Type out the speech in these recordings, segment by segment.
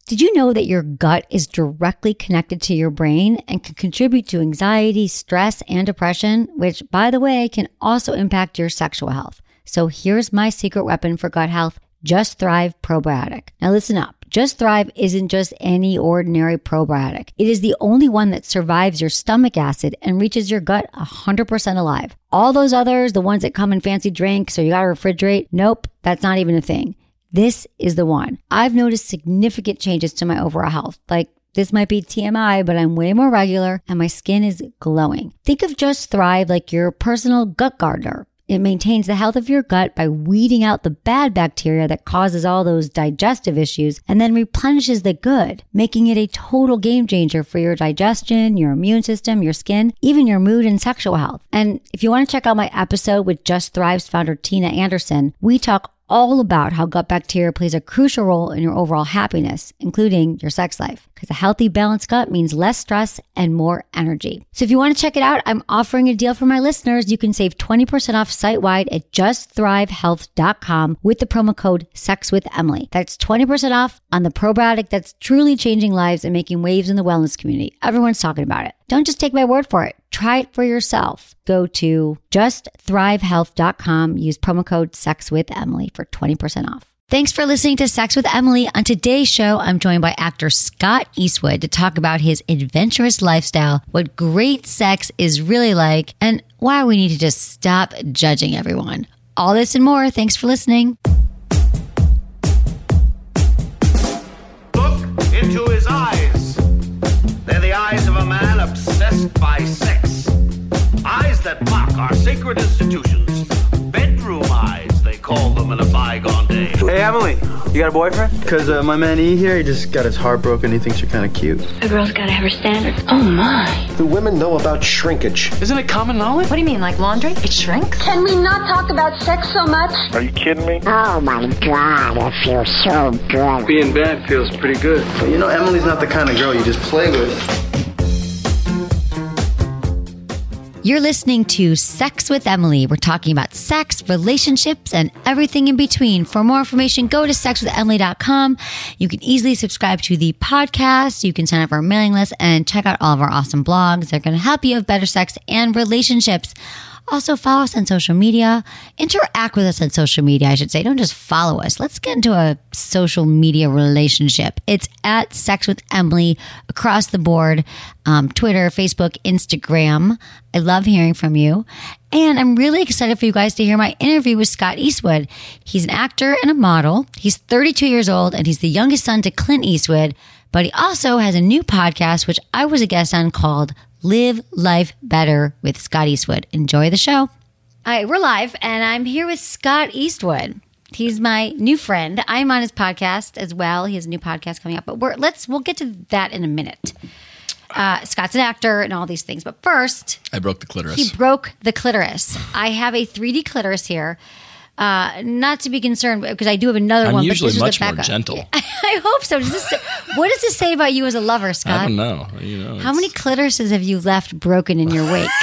Did you know that your gut is directly connected to your brain and can contribute to anxiety, stress, and depression, which, by the way, can also impact your sexual health? So here's my secret weapon for gut health, Just Thrive Probiotic. Now listen up. Just Thrive isn't just any ordinary probiotic. It is the only one that survives your stomach acid and reaches your gut 100% alive. All those others, the ones that come in fancy drinks or you gotta refrigerate, nope, that's not even a thing. This is the one. I've noticed significant changes to my overall health. Like, this might be TMI, but I'm way more regular and my skin is glowing. Think of Just Thrive like your personal gut gardener. It maintains the health of your gut by weeding out the bad bacteria that causes all those digestive issues and then replenishes the good, making it a total game changer for your digestion, your immune system, your skin, even your mood and sexual health. And if you want to check out my episode with Just Thrive's founder, Tina Anderson, we talk all about how gut bacteria plays a crucial role in your overall happiness, including your sex life. Because a healthy, balanced gut means less stress and more energy. So if you want to check it out, I'm offering a deal for my listeners. You can save 20% off site-wide at justthrivehealth.com with the promo code SEXWithEmily. That's 20% off on the probiotic that's truly changing lives and making waves in the wellness community. Everyone's talking about it. Don't just take my word for it. Try it for yourself. Go to justthrivehealth.com. Use promo code SEXWithEmily for 20% off. Thanks for listening to Sex with Emily. On today's show, I'm joined by actor Scott Eastwood to talk about his adventurous lifestyle, what great sex is really like, and why we need to just stop judging everyone. All this and more. Thanks for listening. Look into his eyes. They're the eyes of a man obsessed by sex. Eyes that mock our sacred institutions. Bedroom eyes, they call them in a bygone day. Hey, Emily, you got a boyfriend? Because my man E here, he just got his heart broken. He thinks you're kind of cute. A girl's gotta have her standards. Oh, my. Do women know about shrinkage? Isn't it common knowledge? What do you mean, like laundry? It shrinks? Can we not talk about sex so much? Are you kidding me? Oh my God, it feels so good. Being bad feels pretty good. But you know, Emily's not the kind of girl you just play with. You're listening to Sex with Emily. We're talking about sex, relationships, and everything in between. For more information, go to sexwithemily.com. You can easily subscribe to the podcast. You can sign up for our mailing list and check out all of our awesome blogs. They're going to help you have better sex and relationships. Also, follow us on social media. Interact with us on social media, I should say. Don't just follow us. Let's get into a social media relationship. It's at Sex with Emily across the board. Twitter, Facebook, Instagram. I love hearing from you. And I'm really excited for you guys to hear my interview with Scott Eastwood. He's an actor and a model. He's 32 years old, and he's the youngest son to Clint Eastwood. But he also has a new podcast, which I was a guest on, called Live Life Better with Scott Eastwood. Enjoy the show. All right, we're live, and I'm here with Scott Eastwood. He's my new friend. I'm on his podcast as well. He has a new podcast coming up, but we'll get to that in a minute. Scott's an actor and all these things, but first, I broke the clitoris. He broke the clitoris. I have a 3D clitoris here. Not to be concerned, because I do have another one. I'm usually but this much is more gentle. I hope so. What does this say about you as a lover, Scott? I don't know. How many clitorises have you left broken in your wake?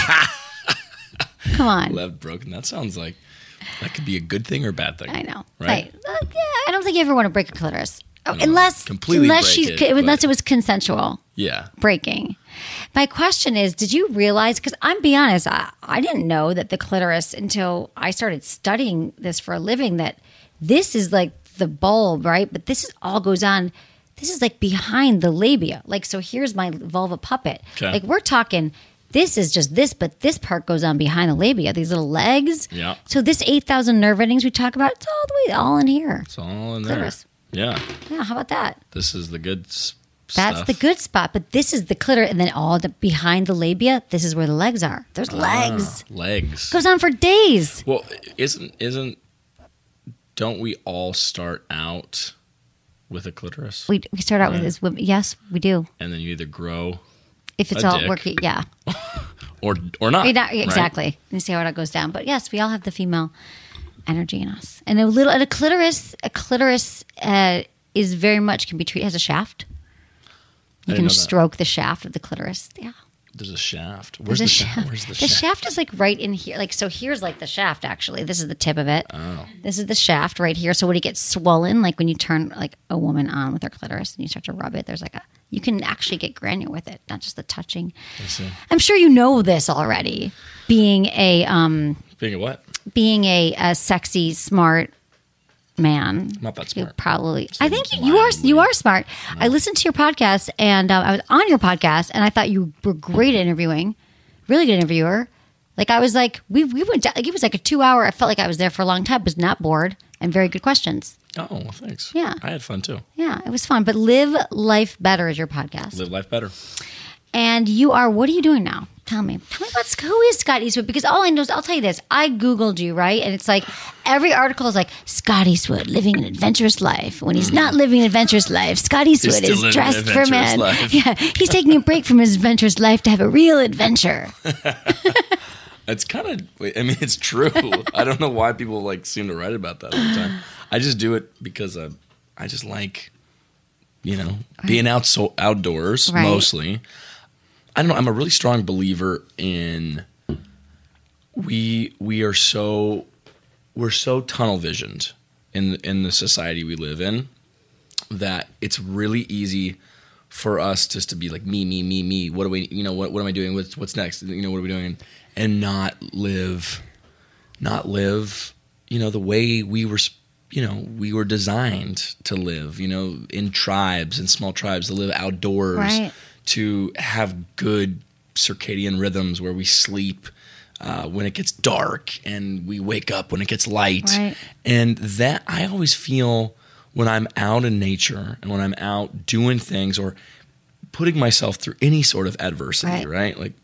Come on. Left broken. That sounds like that could be a good thing or a bad thing. I know. Right? Yeah, I don't think you ever want to break a clitoris. Unless it was consensual. Yeah. Breaking. My question is, did you realize, because I'm being honest, I didn't know that the clitoris until I started studying this for a living, that this is like the bulb, right? But this is all goes on. This is like behind the labia. Like, so here's my vulva puppet. Okay. Like, we're talking, this is just this, but this part goes on behind the labia, these little legs. Yeah. So this 8,000 nerve endings we talk about, it's all in here. It's all in clitoris. There. Yeah. Yeah, how about that? This is the good stuff. That's the good spot, but this is the clitoris, and then all behind the labia, this is where the legs are. There's legs. Legs. Goes on for days. Well, don't we all start out with a clitoris? We start out with this. Yes, we do. And then you either grow if it's all working, yeah. or not. Exactly. Right? You see how it goes down. But yes, we all have the female energy in us. And a clitoris is very much can be treated as a shaft. You can stroke the shaft of the clitoris. Yeah. There's a shaft. Where's the shaft? Where's the shaft? The shaft is like right in here. Like, so here's like the shaft, actually. This is the tip of it. Oh. This is the shaft right here. So when it gets swollen, like when you turn like a woman on with her clitoris and you start to rub it, there's like you can actually get granular with it, not just the touching. I see. I'm sure you know this already. Being a what? Being a sexy, smart man. Not that smart. Probably. I think you are smart. No. I listened to your podcast, and I was on your podcast, and I thought you were great at interviewing. Really good interviewer. Like, I was like, we went down, like, it was like a 2-hour. I felt like I was there for a long time. I was not bored, and very good questions. Oh, well, thanks. Yeah. I had fun too. Yeah, it was fun. But Live Life Better is your podcast. Live Life Better. And you are, what are you doing now? Tell me about who is Scott Eastwood? Because all I know is, I'll tell you this, I Googled you, right? And it's like, every article is like, Scott Eastwood living an adventurous life. When he's not living an adventurous life, Scott Eastwood is dressed for men. Yeah, he's taking a break from his adventurous life to have a real adventure. It's kind of, I mean, it's true. I don't know why people like seem to write about that all the time. I just do it because I just like, being outdoors mostly. I don't know. I'm a really strong believer in we're so tunnel visioned in the society we live in that it's really easy for us just to be like me. What do we? What am I doing? What's next? What are we doing? And not live. The way we were designed to live. In tribes and small tribes to live outdoors. Right. To have good circadian rhythms where we sleep when it gets dark and we wake up when it gets light. Right. And that I always feel when I'm out in nature and when I'm out doing things or putting myself through any sort of adversity, right? Like,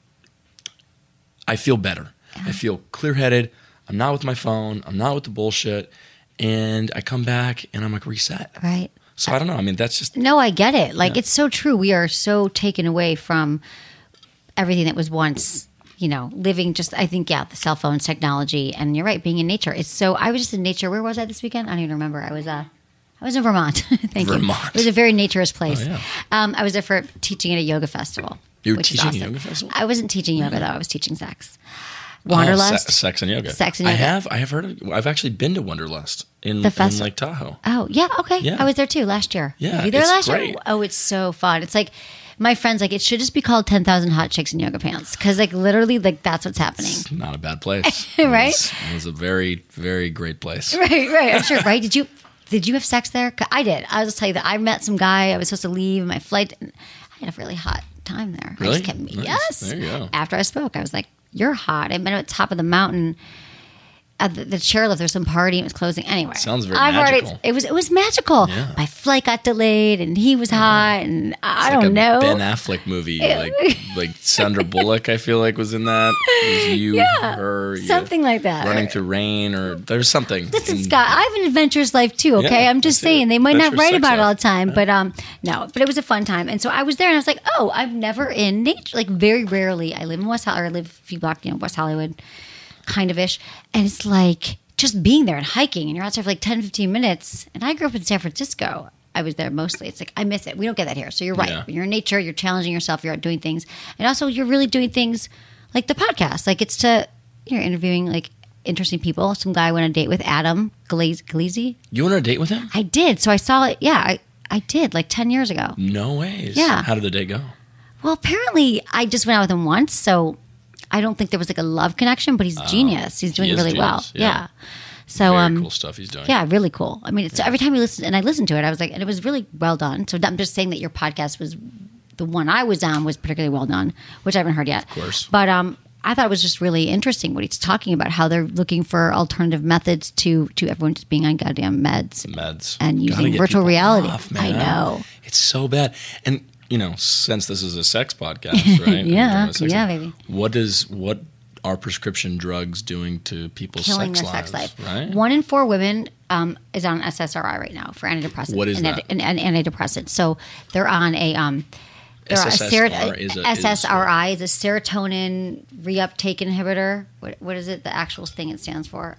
I feel better. Yeah. I feel clear-headed. I'm not with my phone. I'm not with the bullshit. And I come back and I'm like reset. Right. So I don't know. I mean, that's just... No, I get it. Like, it's so true. We are so taken away from everything that was once, living just, I think, the cell phones, technology. And you're right, being in nature. It's so... I was just in nature. Where was I this weekend? I don't even remember. I was in Vermont. Thank you. It was a very naturist place. Oh, yeah. I was there for teaching at a yoga festival. You were teaching a yoga festival? I wasn't teaching yoga, though. I was teaching sex. Wanderlust. Sex and yoga. Sex and yoga. I have heard of it. I've actually been to Wanderlust in Lake Tahoe. Oh, yeah. Okay. Yeah. I was there too last year. Yeah. Were you there last great. year? Oh, it's so fun. It's like, my friend's like, it should just be called 10,000 Hot Chicks in Yoga Pants. Because, like, literally, like, that's what's happening. It's not a bad place. Right? It was a very, very great place. Right. I'm sure, right? Did you have sex there? I did. I'll just tell you that I met some guy. I was supposed to leave my flight. I had a really hot time there. Really? I just kept, nice. Yes. There you go. After I spoke, I was like, you're hot. I met him at the top of the mountain at the chairlift. There's some party and it was closing. Anyway. Sounds very magical. It was magical. Yeah. My flight got delayed and he was hot and I don't know. Ben Affleck movie. like Sandra Bullock, I feel like, was in that. It was you, her. Something like that. Running through rain or there's something. Listen, Scott, I have an adventurous life too, okay? Yeah, I'm just saying. They might not write about it all the time, but no. But it was a fun time. And so I was there and I was like, oh, I've never in nature, like very rarely. I live in West Hollywood, or I live a few blocks, West Hollywood. Kind of ish. And it's like just being there and hiking and you're outside for like 10, 15 minutes. And I grew up in San Francisco. I was there mostly. It's like, I miss it. We don't get that here. So you're right. Yeah. When you're in nature, you're challenging yourself, you're out doing things. And also you're really doing things like the podcast. Like you're interviewing like interesting people. Some guy I went on a date with, Adam Galizzi. You went on a date with him? I did. So I saw it. Yeah, I did like 10 years ago. No ways. Yeah. How did the date go? Well, apparently I just went out with him once. So I don't think there was like a love connection, but he's genius. He's doing really well. Yeah. So very cool stuff he's doing. Yeah, really cool. I mean, it's every time you listen, and I listened to it, I was like, and it was really well done. So I'm just saying that your podcast was the one I was on was particularly well done, which I haven't heard yet. Of course. But I thought it was just really interesting what he's talking about, how they're looking for alternative methods to everyone just being on goddamn meds and using virtual reality. I know. It's so bad. And since this is a sex podcast, right? Yeah, baby. What are prescription drugs doing to people's sex lives? Right? 1 in 4 women is on SSRI right now for antidepressants. What is that? An antidepressant. So they're on a SSRI is a serotonin reuptake inhibitor. What is it? The actual thing it stands for?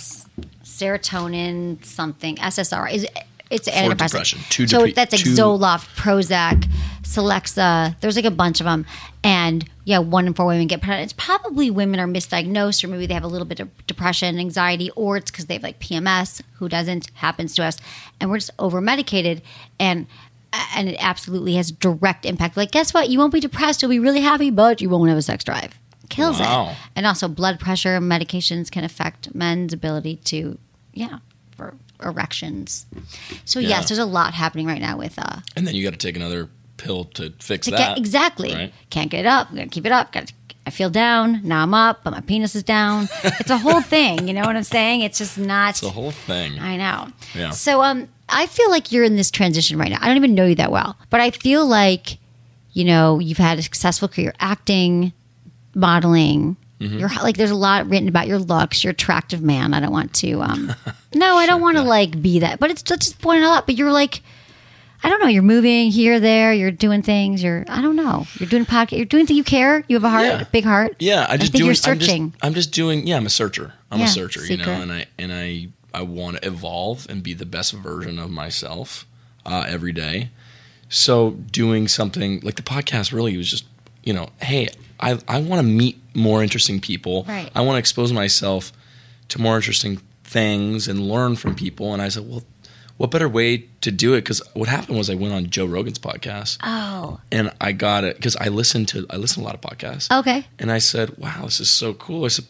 Serotonin something. SSRI. It's an antidepressant. So that's like Zoloft, Prozac, Celexa. There's like a bunch of them. And 1 in 4 women get pregnant. It's probably women are misdiagnosed, or maybe they have a little bit of depression, anxiety, or it's because they have like PMS. Who doesn't? Happens to us. And we're just over medicated, and it absolutely has direct impact. Like, guess what? You won't be depressed. You'll be really happy, but you won't have a sex drive. Kills it. And also blood pressure medications can affect men's ability to, for erections. So yes, there's a lot happening right now with and then you got to take another pill to fix that. Exactly. Right? Can't get it up. Got to keep it up. I feel down. Now I'm up, but my penis is down. It's a whole thing. You know what I'm saying? It's just not. It's a whole thing. I know. Yeah. So I feel like you're in this transition right now. I don't even know you that well, but I feel like, you've had a successful career acting, modeling. You're like, there's a lot written about your looks. You're an attractive man. I don't want to. No, I don't want to like be that. But it's just pointing out. But you're like, I don't know. You're moving here, there. You're doing things. I don't know. You're doing podcast. You're doing things. You care. You have a heart, a big heart. Yeah, I think you're searching. I'm just doing. Yeah, I'm a searcher. I'm a searcher. Seeker. And I want to evolve and be the best version of myself every day. So doing something like the podcast really was just, hey, I want to meet more interesting people. Right. I want to expose myself to more interesting things and learn from people. And I said, well, what better way to do it? Because what happened was I went on Joe Rogan's podcast. Oh. And I got it because I listen to a lot of podcasts. Okay. And I said, wow, this is so cool. I said,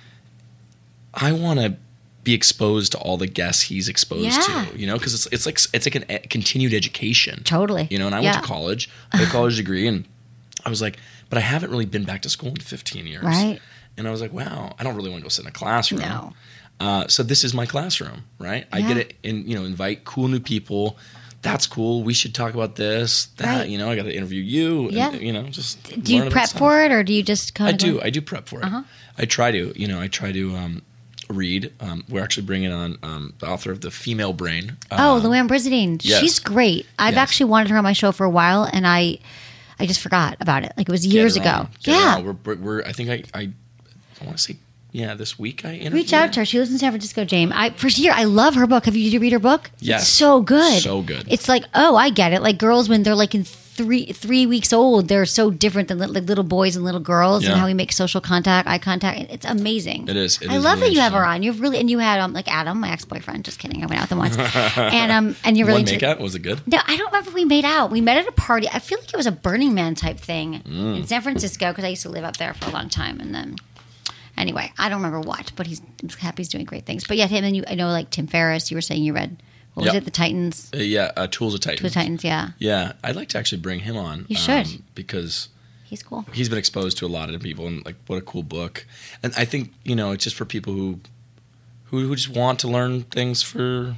I want to be exposed to all the guests he's exposed to, because it's like a continued education. Totally. And I went to college, I had a college degree, and I was like, but I haven't really been back to school in 15 years. Right. And I was like, wow, I don't really want to go sit in a classroom. No. So this is my classroom, right? I get it, and invite cool new people. That's cool. We should talk about this, that. Right. I got to interview you. Yeah. And, just do you prep for it, or do you just kind of? I do prep for it. I try to. I try to read. We're actually bringing on the author of The Female Brain. Luann Brizardine. Yes. She's great. I've actually wanted her on my show for a while, and I just forgot about it. Like, it was years ago. We're I think I want to say this week I interviewed. Reach out to her. She lives in San Francisco, James. I love her book. Did you read her book? Yes. It's so good. So good. It's like, I get it. Like, girls, when they're like in 3 weeks old, they're so different than like little boys and little girls, and how we make social contact, eye contact. It's amazing. It is. I love that you have her on. You've really, and you had like Adam, my ex-boyfriend. Just kidding. I went out with him once. and you're really make out. Was it good? No, I don't remember if we made out. We met at a party. I feel like it was a Burning Man type thing in San Francisco, because I used to live up there for a long time, and then. Anyway, I don't remember what, but I'm happy he's doing great things. But him and you, I know, like Tim Ferriss, you were saying you read, what was it, The Titans? Tools of Titans. Tools of Titans, yeah. Yeah, I'd like to actually bring him on. You should. Because he's cool. He's been exposed to a lot of people, and like, what a cool book. And I think, it's just for people who just want to learn things for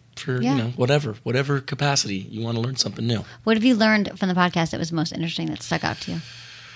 whatever capacity. You want to learn something new. What have you learned from the podcast that was most interesting, that stuck out to you?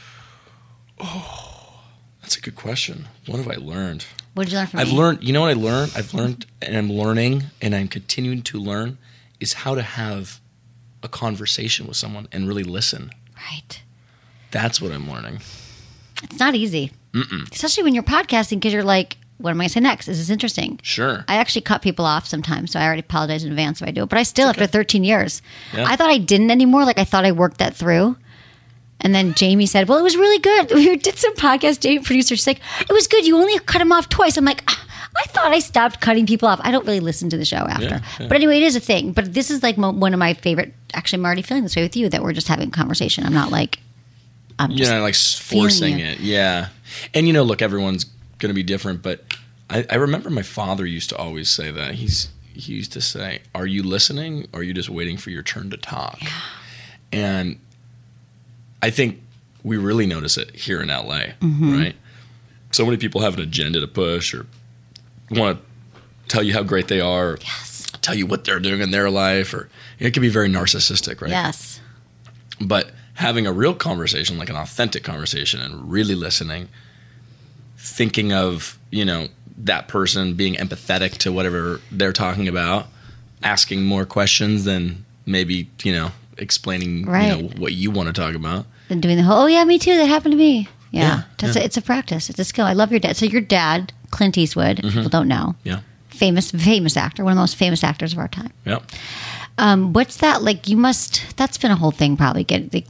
That's a good question. What have I learned? What did you learn from me? Learned, what I learned? I've learned, and I'm learning, and I'm continuing to learn, is how to have a conversation with someone and really listen. Right. That's what I'm learning. It's not easy. Especially when you're podcasting, because you're like, what am I going to say next? Is this interesting? Sure. I actually cut people off sometimes, so I already apologize in advance if I do it. But I still, after 13 years, I thought I didn't anymore. Like, I thought I worked that through. And then Jamie said, well, it was really good. We did some podcast. Jamie, producer's like, it was good. You only cut him off twice. I'm like, I thought I stopped cutting people off. I don't really listen to the show after. Yeah. But anyway, it is a thing. But this is like one of my favorite. Actually, I'm already feeling this way with you, that we're just having a conversation. I'm not like, I'm just like forcing it. Yeah. And, look, everyone's going to be different. But I remember my father used to always say that. He used to say, are you listening, or are you just waiting for your turn to talk? Yeah. And I think we really notice it here in LA, right? So many people have an agenda to push, or want to tell you how great they are, or tell you what they're doing in their life, or it can be very narcissistic, right? Yes. But having a real conversation, like an authentic conversation, and really listening, thinking of, that person, being empathetic to whatever they're talking about, asking more questions than maybe, explaining what you want to talk about. And doing the whole, me too, that happened to me. Yeah. It's a practice. It's a skill. I love your dad. So your dad, Clint Eastwood, people don't know. Yeah. Famous actor, one of the most famous actors of our time. Yep. What's that like? That's been a whole thing probably.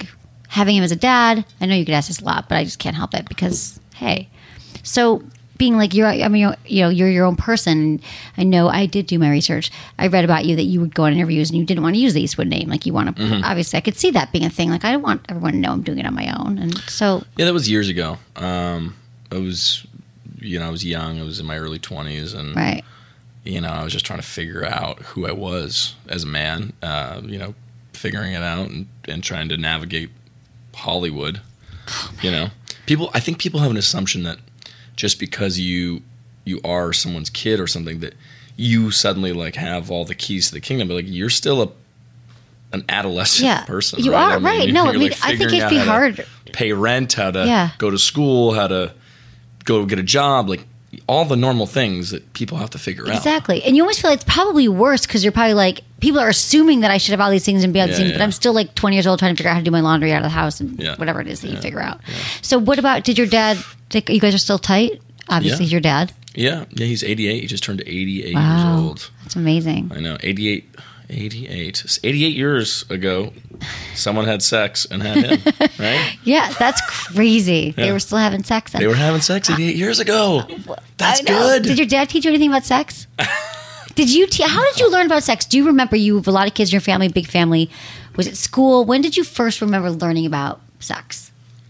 having him as a dad, I know you could ask this a lot, but I just can't help it because, hey. So being like, you're your own person. I know I did do my research. I read about you that you would go on interviews and you didn't want to use the Eastwood name. Like you want to, obviously I could see that being a thing. Like I don't want everyone to know I'm doing it on my own. And so. Yeah, that was years ago. I was young. I was in my early 20s. And, right. I was just trying to figure out who I was as a man, figuring it out and trying to navigate Hollywood. I think people have an assumption that just because you are someone's kid or something that you suddenly like have all the keys to the kingdom, but like you're still an adolescent person. You right? are right. No, I mean, I think it'd be hard. Pay rent, how to go to school, how to go get a job, like all the normal things that people have to figure out. Exactly. And you almost feel like it's probably worse because you're probably like, people are assuming that I should have all these things and be all these things, but I'm still like 20 years old trying to figure out how to do my laundry out of the house and whatever it is that you figure out. Yeah. So what about, did your dad, you guys are still tight? Obviously, he's your dad. Yeah, he's 88. He just turned 88 wow. years old. That's amazing. I know, 88 years ago, someone had sex and had him, right? Yeah, that's crazy. Yeah. They were still having sex then. They were having sex 88 years ago. That's good. Did your dad teach you anything about sex? How did you learn about sex? Do you remember, you have a lot of kids in your family, big family. Was it school? When did you first remember learning about sex?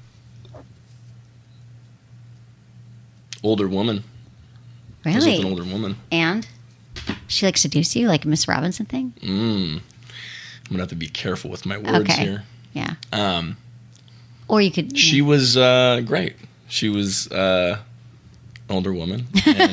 Older woman. Really? I was with an older woman. And? She like seduced you, like a Miss Robinson thing? I'm going to have to be careful with my words here. Yeah. Or you could... She was great. She was an older woman.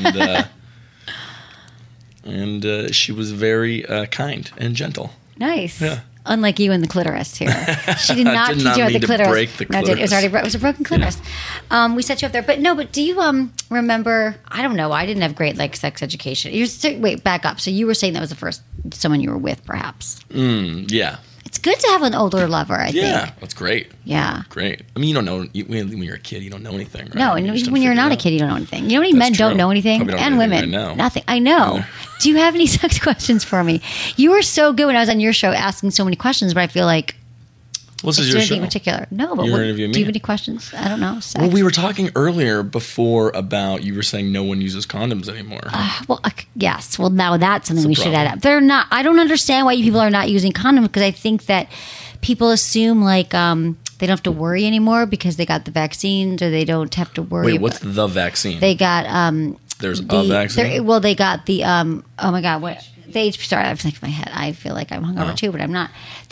And she was very kind and gentle. Nice. Yeah. Unlike you and the clitoris here. She did not teach you about the clitoris. Break the clitoris. No, it was a broken clitoris. Yeah. We set you up there. But do you remember, I don't know, I didn't have great sex education. Wait, back up. So you were saying that was the first someone you were with, perhaps. Yeah. It's good to have an older lover, I think. Yeah, that's great. Yeah. Great. I mean, you don't know, when you're a kid, you don't know anything, right? No, and when you're not a kid, you don't know anything. You know how many men don't know anything? And women. Nothing. I know. Yeah. Do you have any sex questions for me? You were so good when I was on your show asking so many questions, but I feel like... This is your show. In particular. No, but do you have any questions? I don't know. Sex. Well, we were talking earlier before about, you were saying no one uses condoms anymore. Yes. Well, now that's something we should add up. They're not. I don't understand why you people are not using condoms, because I think that people assume like they don't have to worry anymore because they got the vaccines, or they don't have to worry. Wait, what's the vaccine? They got There's a vaccine. They got the oh my god, what? Sorry, I'm thinking in my head. I feel like I'm hungover too, but I'm not. The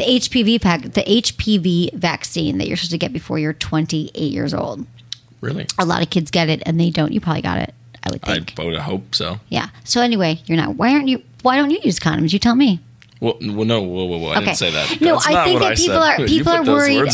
HPV vaccine that you're supposed to get before you're 28 years old. Really? A lot of kids get it and they don't. You probably got it, I would think. I would hope so. Yeah. So anyway, you're not. Why don't you use condoms? You tell me. Well, no. Whoa. I didn't say that. No, I think that people are worried.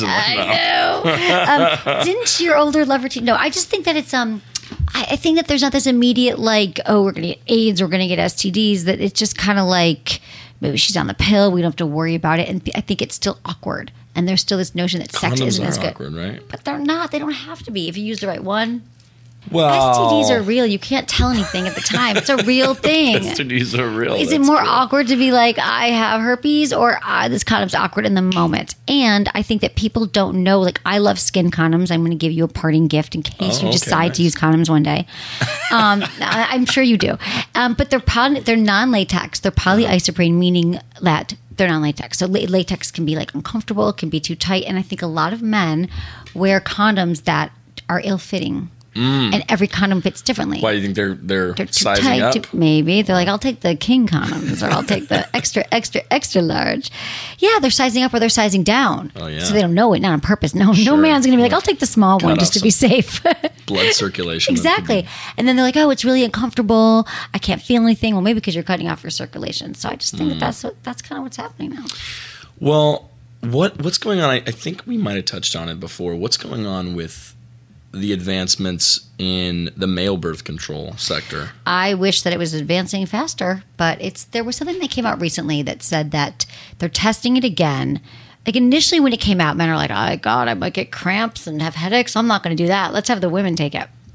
I know. Didn't your older lover? No, I just think that it's I think that there's not this immediate like, oh, we're going to get AIDS, we're going to get STDs, that it's just kind of like, maybe she's on the pill, we don't have to worry about it. And I think it's still awkward. And there's still this notion that sex isn't as good. Awkward, right? But they're not. They don't have to be if you use the right one. Well, STDs are real. You can't tell anything at the time. It's a real thing. STDs are real. Is it more awkward to be like, I have herpes, or this condom's awkward in the moment? And I think that people don't know, like, I love skin condoms. I'm going to give you a parting gift in case you decide to use condoms one day. I'm sure you do. But they're non-latex. They're polyisoprene, meaning that they're non-latex. So latex can be like uncomfortable, it can be too tight. And I think a lot of men wear condoms that are ill-fitting. And every condom fits differently. Why do you think they're too sizing tight up? Maybe they're like, I'll take the king condoms, or I'll take the extra large. Yeah, they're sizing up or they're sizing down. Oh yeah. So they don't know it, not on purpose. No man's gonna be like, I'll take the small one just to be safe. Blood circulation. Exactly. And then they're like, oh, it's really uncomfortable. I can't feel anything. Well, maybe because you're cutting off your circulation. So I just think that's kind of what's happening now. Well, what's going on? I think we might have touched on it before. What's going on with the advancements in the male birth control sector? I wish that it was advancing faster, but there was something that came out recently that said that they're testing it again. Like initially when it came out, men are like, oh God, I might get cramps and have headaches. I'm not going to do that. Let's have the women take it.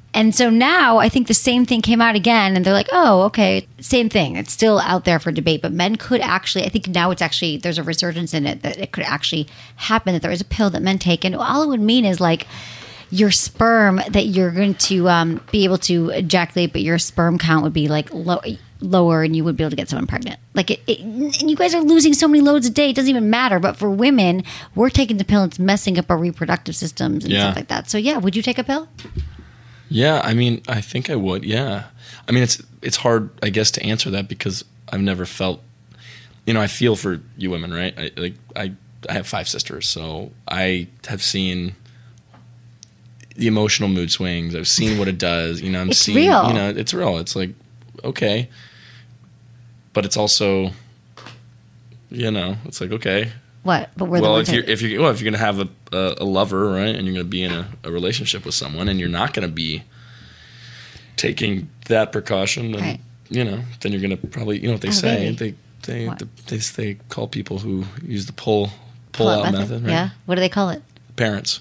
And so now I think the same thing came out again, and they're like, oh, okay, same thing. It's still out there for debate, but men could actually, I think now it's actually, there's a resurgence in it that it could actually happen, that there is a pill that men take. And all it would mean is like your sperm, that you're going to be able to ejaculate, but your sperm count would be like lower and you would be able to get someone pregnant. Like and you guys are losing so many loads a day, it doesn't even matter. But for women, we're taking the pill, it's messing up our reproductive systems and stuff like that. So yeah, would you take a pill? Yeah, I mean, I think I would. Yeah, I mean, it's hard, I guess, to answer that because I've never felt. I feel for you women, right? I have 5 sisters, so I have seen the emotional mood swings. I've seen what it does. It's real. It's real. It's like, okay, but it's also, it's like, okay. What? But we're if you're gonna have a lover, right, and you're gonna be in a relationship with someone, and you're not gonna be taking that precaution, then right. Then you're gonna probably, what they say, they call people who use the pull out method, right? Yeah. What do they call it? Parents.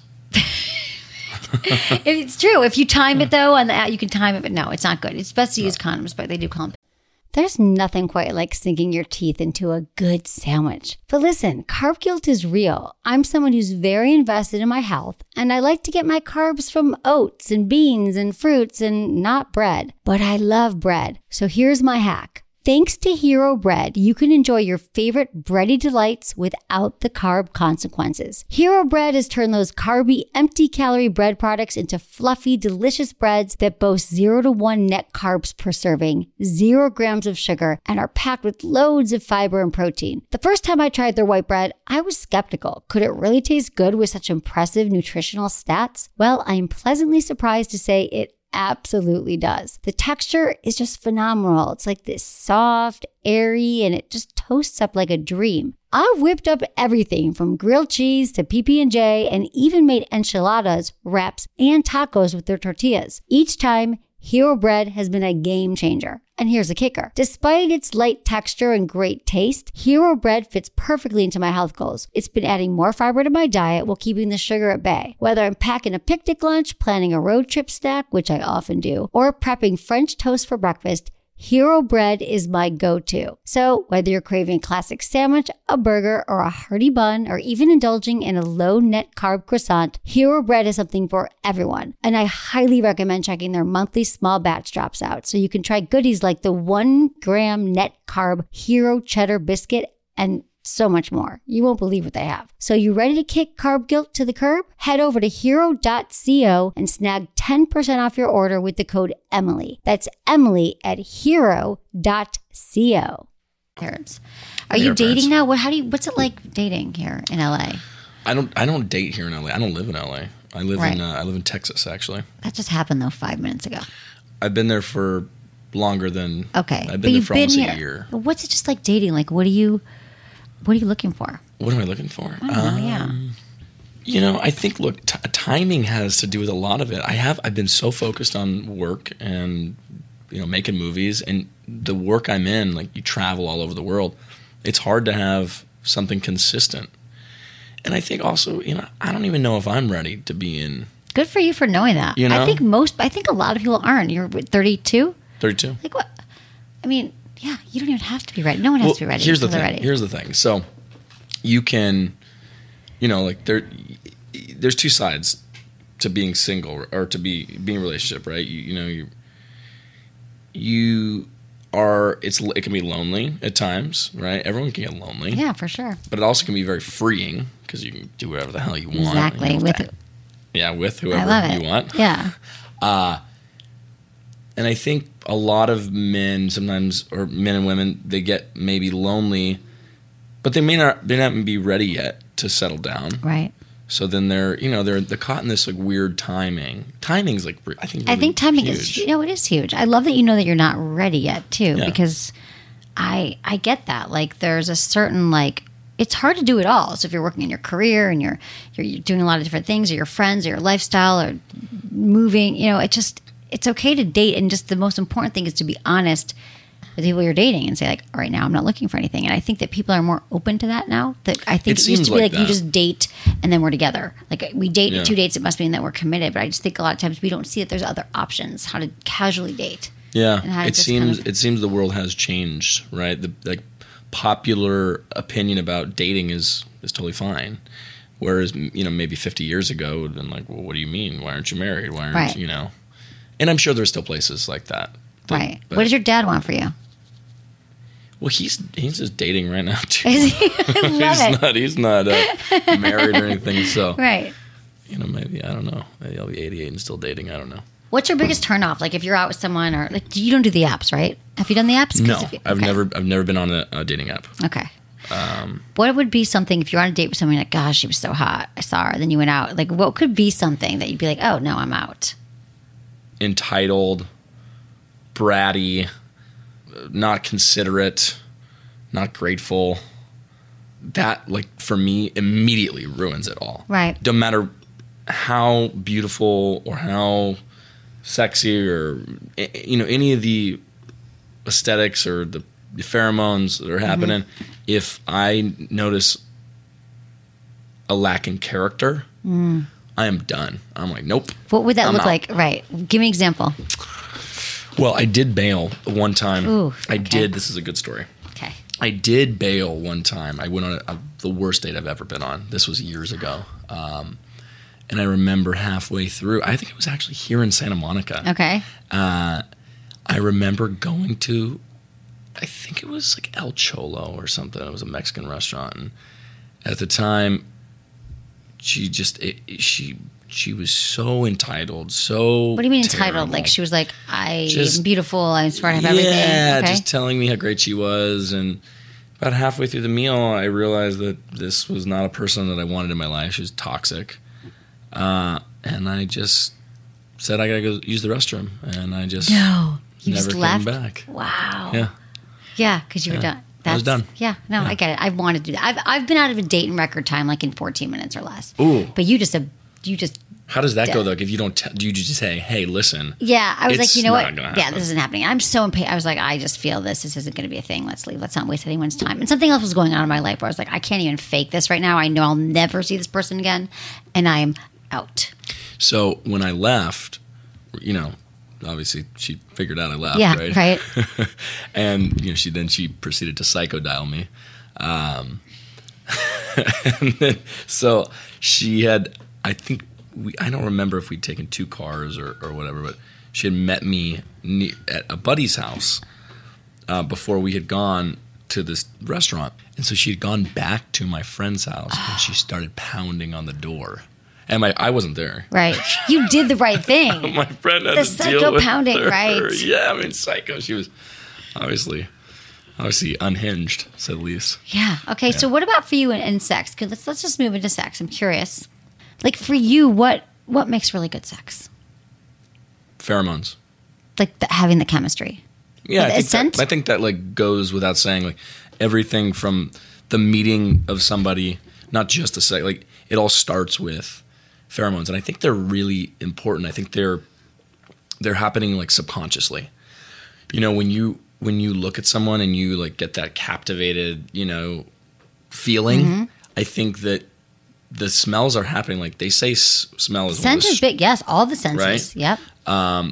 It's true. If you time it though on the app, you can time it, but no, it's not good. It's best to use condoms, but they do call them. There's nothing quite like sinking your teeth into a good sandwich. But listen, carb guilt is real. I'm someone who's very invested in my health, and I like to get my carbs from oats and beans and fruits and not bread. But I love bread. So here's my hack. Thanks to Hero Bread, you can enjoy your favorite bready delights without the carb consequences. Hero Bread has turned those carby, empty-calorie bread products into fluffy, delicious breads that boast 0 to 1 net carbs per serving, 0 grams of sugar, and are packed with loads of fiber and protein. The first time I tried their white bread, I was skeptical. Could it really taste good with such impressive nutritional stats? Well, I am pleasantly surprised to say it absolutely does. The texture is just phenomenal. It's like this soft, airy, and it just toasts up like a dream. I've whipped up everything from grilled cheese to PB&J and even made enchiladas, wraps, and tacos with their tortillas. Each time, Hero Bread has been a game changer. And here's the kicker. Despite its light texture and great taste, Hero Bread fits perfectly into my health goals. It's been adding more fiber to my diet while keeping the sugar at bay. Whether I'm packing a picnic lunch, planning a road trip snack, which I often do, or prepping French toast for breakfast, Hero Bread is my go-to. So whether you're craving a classic sandwich, a burger, or a hearty bun, or even indulging in a low-net carb croissant, Hero Bread is something for everyone. And I highly recommend checking their monthly small batch drops out so you can try goodies like the 1 gram net carb Hero Cheddar Biscuit and so much more. You won't believe what they have. So you ready to kick carb guilt to the curb? Head over to hero.co and snag 10% off your order with the code Emily. That's Emily at hero.co. Parents. Are you dating now? What's it like dating here in LA? I don't date here in LA. I don't live in LA. I live in Texas, actually. That just happened though 5 minutes ago. I've been there for longer than I've been there for almost a year. What's it just like dating? Like what are you looking for? What am I looking for? Yeah. I think, look, timing has to do with a lot of it. I've been so focused on work and, making movies, and the work I'm in, like you travel all over the world, it's hard to have something consistent. And I think also, I don't even know if I'm ready to be in. Good for you for knowing that. I think a lot of people aren't. You're 32? 32. Like what? I mean, yeah, you don't even have to be ready. No one has to be ready. Here's the thing. So you can, there's 2 sides to being single or to being in a relationship, right? It can be lonely at times, right? Everyone can get lonely. Yeah, for sure. But it also can be very freeing because you can do whatever the hell you want. Exactly. With whoever you want. Yeah. And I think a lot of men sometimes, or men and women, they get maybe lonely, but they may not be ready yet to settle down. Right. So then they're caught in this like weird timing. Timing's like I think timing huge. is it is huge. I love that you know that you're not ready yet too, because I get that. Like there's a certain it's hard to do it all. So if you're working in your career and you're doing a lot of different things, or your friends, or your lifestyle, or moving, it's okay to date, and just the most important thing is to be honest with people you're dating and say like, all right, now I'm not looking for anything. And I think that people are more open to that now. That I think it used to be like you just date and then we're together. Like we date 2 dates, it must mean that we're committed. But I just think a lot of times we don't see that there's other options, how to casually date. Yeah, it seems the world has changed, right? The popular opinion about dating is totally fine. Whereas, maybe 50 years ago, it would have been like, well, what do you mean? Why aren't you married? Why aren't you, And I'm sure there's still places like that. Right. What does your dad want for you? Well, he's just dating right now, too. Is he? I love He's not married or anything, so. Right. Maybe, I don't know. Maybe I'll be 88 and still dating. I don't know. What's your biggest turnoff? Like if you're out with someone or like, you don't do the apps, right? Have you done the apps? No, I've never been on a dating app. Okay. What would be something if you're on a date with someone like, gosh, she was so hot, I saw her, then you went out. Like, what could be something that you'd be like, oh no, I'm out? Entitled, bratty, not considerate, not grateful. That, like, for me, immediately ruins it all. Right. Don't matter how beautiful or how sexy or any of the aesthetics or the pheromones that are happening. If I notice a lack in character, I am done. I'm like, nope. What would that look like? Right. Give me an example. Well, I did bail one time. Ooh, I did. This is a good story. Okay. I did bail one time. I went on the worst date I've ever been on. This was years ago. And I remember halfway through, I think it was actually here in Santa Monica. Okay. I remember going to, I think it was like El Cholo or something. It was a Mexican restaurant. And at the time, she was so entitled, so What do you mean terrible. entitled? Like she was like, I'm beautiful, I'm smart, I have everything. Yeah, okay. just telling me how great she was. And about halfway through the meal, I realized that this was not a person that I wanted in my life. She was toxic. And I just said, I gotta go use the restroom. And I just never came back. Wow. Yeah. Yeah, because you were done. I was done. Yeah, no, I get it. I want to do that. I've been out of a date in record time, like in 14 minutes or less. Ooh. But you just How does that go though? If you don't, do you just say, "Hey, listen"? Yeah, I was like, you know what? Yeah, this isn't happening. I'm so impatient. I was like, I just feel this isn't going to be a thing. Let's leave. Let's not waste anyone's time. And something else was going on in my life where I was like, I can't even fake this right now. I know I'll never see this person again, and I am out. So when I left, obviously she figured out I left, yeah, right? And she proceeded to psycho-dial me. And then, so she had, I think, I don't remember if we'd taken 2 cars or whatever, but she had met me at a buddy's house before we had gone to this restaurant. And so she had gone back to my friend's house and she started pounding on the door. And I wasn't there. Right. You did the right thing. My friend had the to deal with pounding, her. right? Yeah, I mean, psycho. She was obviously unhinged, to say the least. Yeah. Okay. Yeah. So what about for you in sex? Because let's just move into sex. I'm curious. Like for you, what makes really good sex? Pheromones. Like having the chemistry. Yeah, I think that like goes without saying. Like everything from the meeting of somebody, not just the sex. Like it all starts with pheromones, and I think they're really important. I think they're happening like subconsciously. When you look at someone and you like get that captivated, feeling, I think that the smells are happening. Like they say, smell is scent is big. Yes, all the senses. Right? Yep. And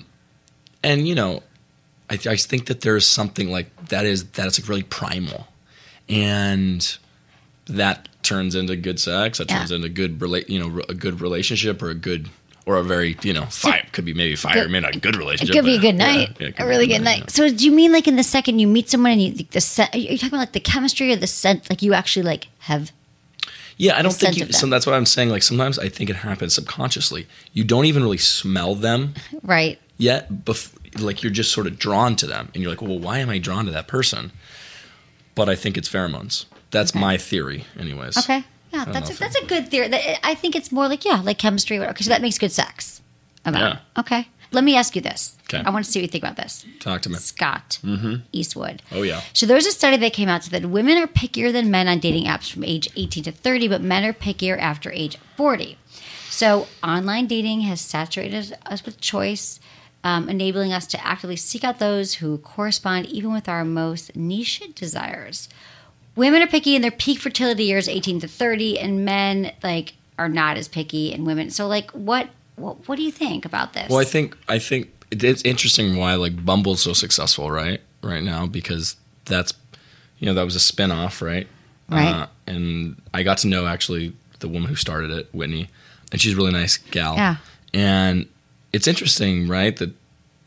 I think that there's something like that's like really primal, and that turns into good sex. That turns into good a good relationship or a very fire. Could be maybe fire, maybe not a good relationship. It could be a good night, a really good night. So do you mean like in the second you meet someone and are you talking about like the chemistry or the scent? Like you actually like have. Yeah, I don't think so. That's what I'm saying. Like sometimes I think it happens subconsciously. You don't even really smell them, right? Yet, like you're just sort of drawn to them, and you're like, well, why am I drawn to that person? But I think it's pheromones. That's my theory, anyways. Okay, yeah, that's a good theory. I think it's more like chemistry, because that makes good sex. Okay. Let me ask you this. Okay. I want to see what you think about this. Talk to me. Scott Eastwood. Oh, yeah. So there's a study that came out that women are pickier than men on dating apps from age 18 to 30, but men are pickier after age 40. So online dating has saturated us with choice. enabling us to actively seek out those who correspond even with our most niche desires. Women are picky in their peak fertility years, 18 to 30, and men are not as picky in women. So what do you think about this? Well, I think it's interesting why Bumble's so successful right now, because that's that was a spinoff, right? Right. And I got to know actually the woman who started it, Whitney, and she's a really nice gal. Yeah. And it's interesting, right, that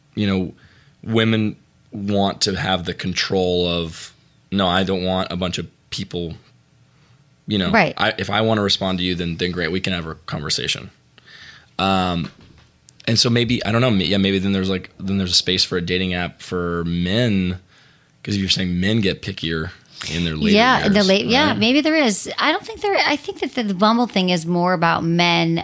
women want to have the control of, no, I don't want a bunch of people. Right. If I want to respond to you, then great, we can have a conversation. And so maybe, I don't know, maybe then there's a space for a dating app for men, because you're saying men get pickier in their later years. Yeah, maybe there is. I don't think I think that the Bumble thing is more about men.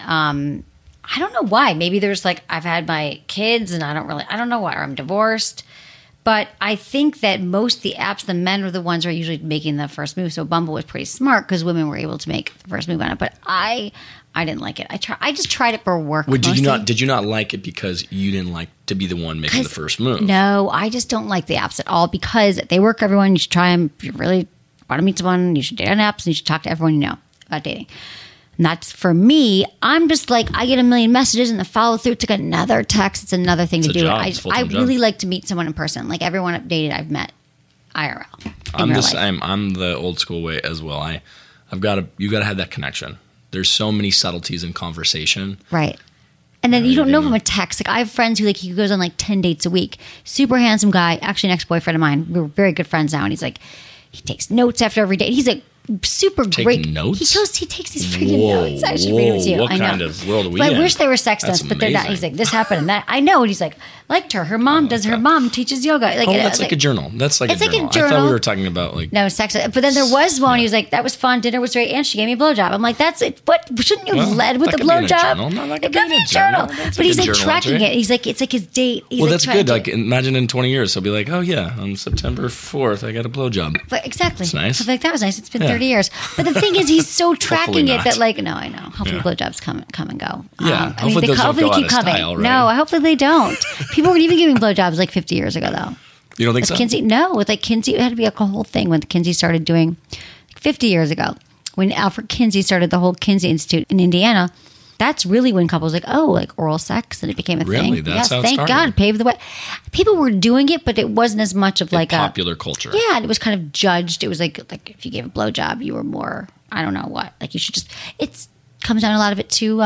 I don't know why. Maybe there's I've had my kids and I don't know why, or I'm divorced. But I think that most of the apps, the men are the ones who are usually making the first move. So Bumble was pretty smart because women were able to make the first move on it. But I didn't like it. I just tried it for work. Wait, did you not like it because you didn't like to be the one making the first move? No, I just don't like the apps at all because they work for everyone. You should try them. If you really want to meet someone, you should date on apps and you should talk to everyone you know about dating. And that's for me. I'm just I get a million messages and the follow through. It's another text. It's another thing to do. I really like to meet someone in person. Everyone I've dated, I've met IRL. I'm the same. I'm the old school way as well. You got to have that connection. There's so many subtleties in conversation. Right. And then you don't know from a text. I have friends who he goes on 10 dates a week. Super handsome guy. Actually, an ex-boyfriend of mine. We're very good friends now. And he's he takes notes after every date. He's super great. Notes? He takes these freaking notes. I should read them to you. What kind of world are we in? I wish they were sextants, but they're not. He's this happened and that. I know. And he's liked her. Her mom does. Her mom teaches yoga. That's a journal. That's a journal. I thought we were talking about no sex. But then there was one. He was that was fun. Dinner was great, and she gave me a blowjob. I'm that's it. What shouldn't you have led with the blowjob? It could be a journal. But he's tracking it. He's it's his date. Well, that's good. Imagine in 20 years he'll be oh yeah, on September 4th I got a blowjob. But exactly. It's nice. That was nice. It's been 30 years. But the thing is, he's so tracking it that no, I know. Hopefully blowjobs come and go. Yeah. Hopefully they keep coming. Style, right? No, hopefully they don't. People were even giving blowjobs 50 years ago, though. You don't think so? Kinsey, no, with Kinsey, it had to be a whole thing when Kinsey started doing 50 years ago. When Alfred Kinsey started the whole Kinsey Institute in Indiana, that's really when couples oral sex, and it became a thing. Really? That's how it thank started. God, paved the way. People were doing it, but it wasn't as much of popular culture. Yeah, and it was kind of judged. It was like if you gave a blowjob, you were more, I don't know what. You should just, it comes down a lot of it to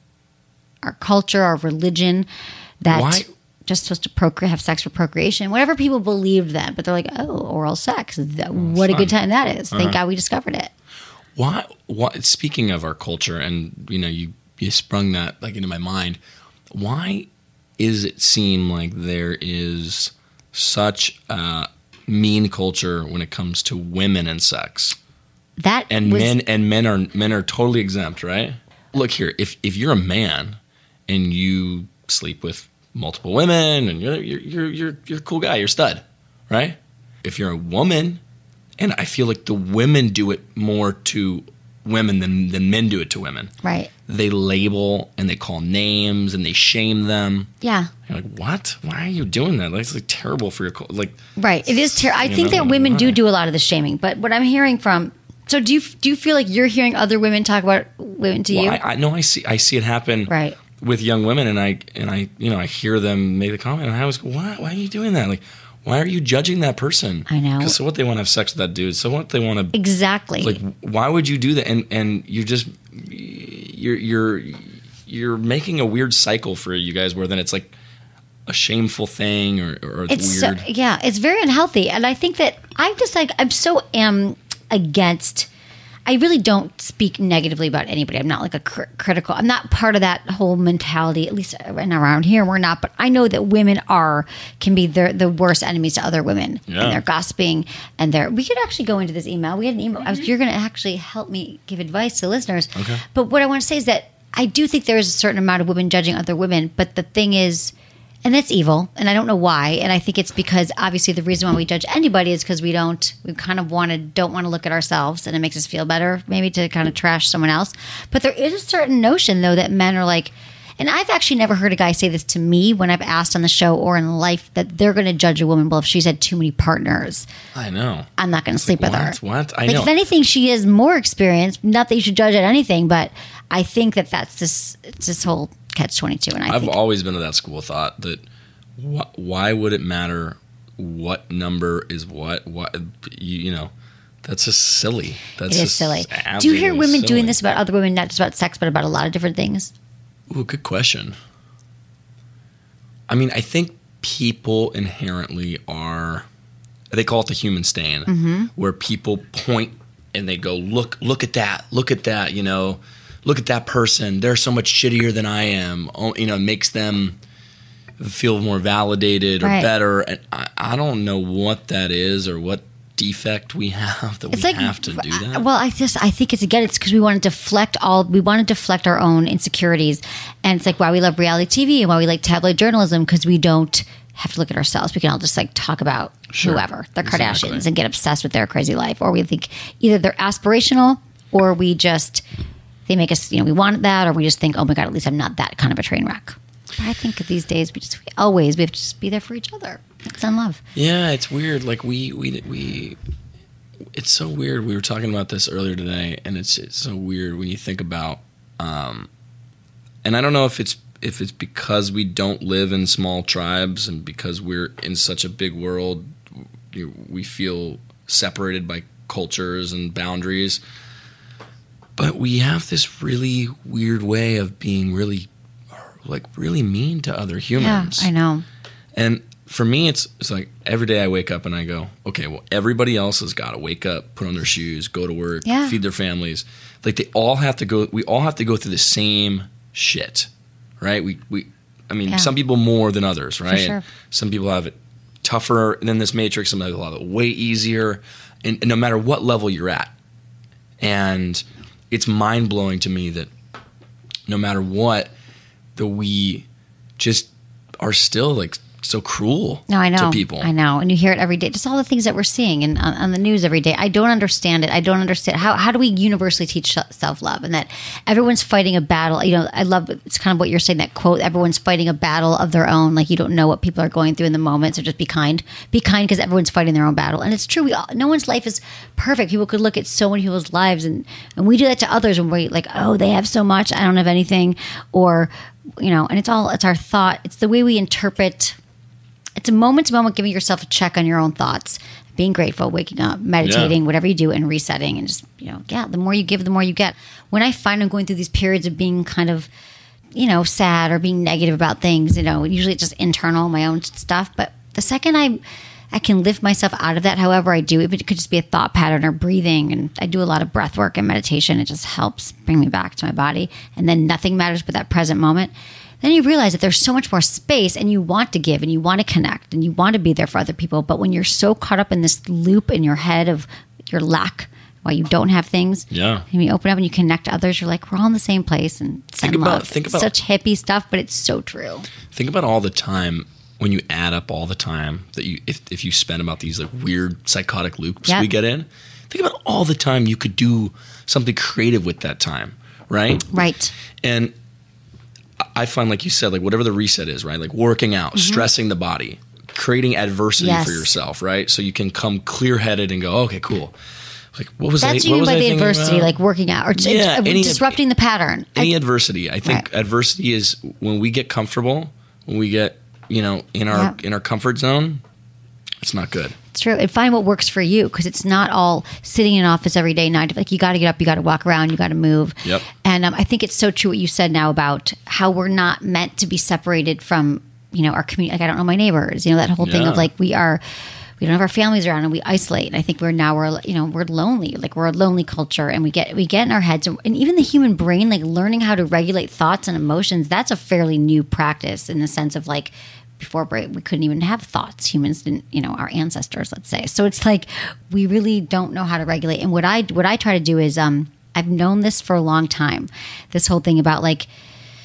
our culture, our religion, that Why? Just supposed to have sex for procreation. Whatever people believed then, but they're oral sex. What a good time that is. Thank God we discovered it. Why? Speaking of our culture, and you sprung that into my mind. Why is it seem like there is such a mean culture when it comes to women and sex? Men are totally exempt, right? Look here, if you're a man and you sleep with multiple women and you're a cool guy, you're a stud, right? If you're a woman, and I feel like the women do it more to women than men do it to women. Right. They label and they call names and they shame them. Yeah. You're what? Why are you doing that? It's terrible for your Right. It is terrible. I think that women do a lot of the shaming, but what I'm hearing from. So do you feel like you're hearing other women talk about women to you? I know I see it happen. Right. With young women, and I hear them make the comment, and I always go, why are you doing that? Why are you judging that person? I know. So what, they want to have sex with that dude? So what, they want to exactly? Why would you do that? And you just you're making a weird cycle for you guys, where then it's a shameful thing, or it's weird. It's very unhealthy, and I think that I'm so against. I really don't speak negatively about anybody. I'm not a critical. I'm not part of that whole mentality. At least around here, we're not. But I know that women can be the worst enemies to other women, and they're gossiping. And we could actually go into this email. We had an email. You're going to actually help me give advice to listeners. Okay. But what I want to say is that I do think there is a certain amount of women judging other women. But the thing is. And that's evil, and I don't know why. And I think it's because obviously the reason why we judge anybody is because we kind of don't want to look at ourselves, and it makes us feel better, maybe to kind of trash someone else. But there is a certain notion, though, that men are And I've actually never heard a guy say this to me when I've asked on the show or in life that they're going to judge a woman. Well, if she's had too many partners, I know. I'm not going to sleep with her. What? I like, know. if anything, she has more experience. Not that you should judge at anything, but I think that's this whole catch-22. And I've always been of that school of thought that why would it matter what number is what? You know, that's just silly. It is silly. Do you hear women doing this about other women, not just about sex, but about a lot of different things? Ooh, good question. I mean, I think people inherently are, they call it the human stain, where people point and they go, look at that, you know, look at that person. They're so much shittier than I am. You know, it makes them feel more validated or better. And I don't know what that is or what defect we have that have to do that. Well, I think it's because we want to deflect our own insecurities. And it's like why we love reality TV and why we like tabloid journalism, because we don't have to look at ourselves. We can all just like talk about whoever, the Kardashians, and get obsessed with their crazy life. Or we think either they're aspirational or they make us, you know, we want that, or we just think, oh my God, at least I'm not that kind of a train wreck. But I think these days we have to just be there for each other. It's on love. Yeah, it's weird. Like we it's so weird. We were talking about this earlier today, and it's so weird when you think about, and I don't know if it's because we don't live in small tribes and because we're in such a big world, we feel separated by cultures and boundaries. But we have this really weird way of being really mean to other humans. Yeah, I know. And for me, it's like every day I wake up and I go, okay, well, everybody else has got to wake up, put on their shoes, go to work, feed their families. Like we all have to go through the same shit, right? Some people more than others, right? Sure. And some people have it tougher than this matrix. Some people have it way easier, and no matter what level you're at. And it's mind-blowing to me that no matter what, that we just are still like so cruel to people. I know. And you hear it every day. Just all the things that we're seeing and on the news every day. I don't understand it. I don't understand. How do we universally teach self-love? And that everyone's fighting a battle. You know, I love, it's kind of what you're saying, that quote, everyone's fighting a battle of their own. Like you don't know what people are going through in the moment. So just be kind. Be kind because everyone's fighting their own battle. And it's true. No one's life is perfect. People could look at so many people's lives and we do that to others when we're like, oh, they have so much, I don't have anything. Or, you know, and it's our thought. It's the way we interpret. It's a moment to moment giving yourself a check on your own thoughts, being grateful, waking up, meditating, whatever you do, and resetting. And just, you know, the more you give, the more you get. When I find I'm going through these periods of being kind of, you know, sad or being negative about things, you know, usually it's just internal, my own stuff. But the second I can lift myself out of that, however I do, it could just be a thought pattern or breathing. And I do a lot of breath work and meditation. It just helps bring me back to my body. And then nothing matters but that present moment. Then you realize that there's so much more space and you want to give and you want to connect and you want to be there for other people. But when you're so caught up in this loop in your head of your lack, why you don't have things, and you open up and you connect to others, you're like, we're all in the same place. And think about such hippie stuff, but it's so true. Think about all the time when you add up all the time that you, if you spend about these like weird psychotic loops we get in, think about all the time you could do something creative with that time, right? Right. And I find, like you said, like whatever the reset is, right? Like working out, stressing the body, creating adversity for yourself, right? So you can come clear-headed and go, okay, cool. Like what was that's what you was by I the adversity, about? Like working out or disrupting the pattern. Any adversity. I think adversity is when we get comfortable, when we get, you know, in our comfort zone, it's not good. It's true. And find what works for you, because it's not all sitting in an office every day, 9 to 5. Like you got to get up, you got to walk around, you got to move. Yep. And I think it's so true what you said now about how we're not meant to be separated from, you know, our community. Like I don't know my neighbors, you know, that whole thing of like we don't have our families around and we isolate. And I think we're lonely. Like we're a lonely culture, and we get in our heads. And even the human brain, like learning how to regulate thoughts and emotions, that's a fairly new practice in the sense of like, before we couldn't even have thoughts. Humans didn't, you know, our ancestors, let's say. So it's like we really don't know how to regulate. And what I try to do is I've known this for a long time. This whole thing about like,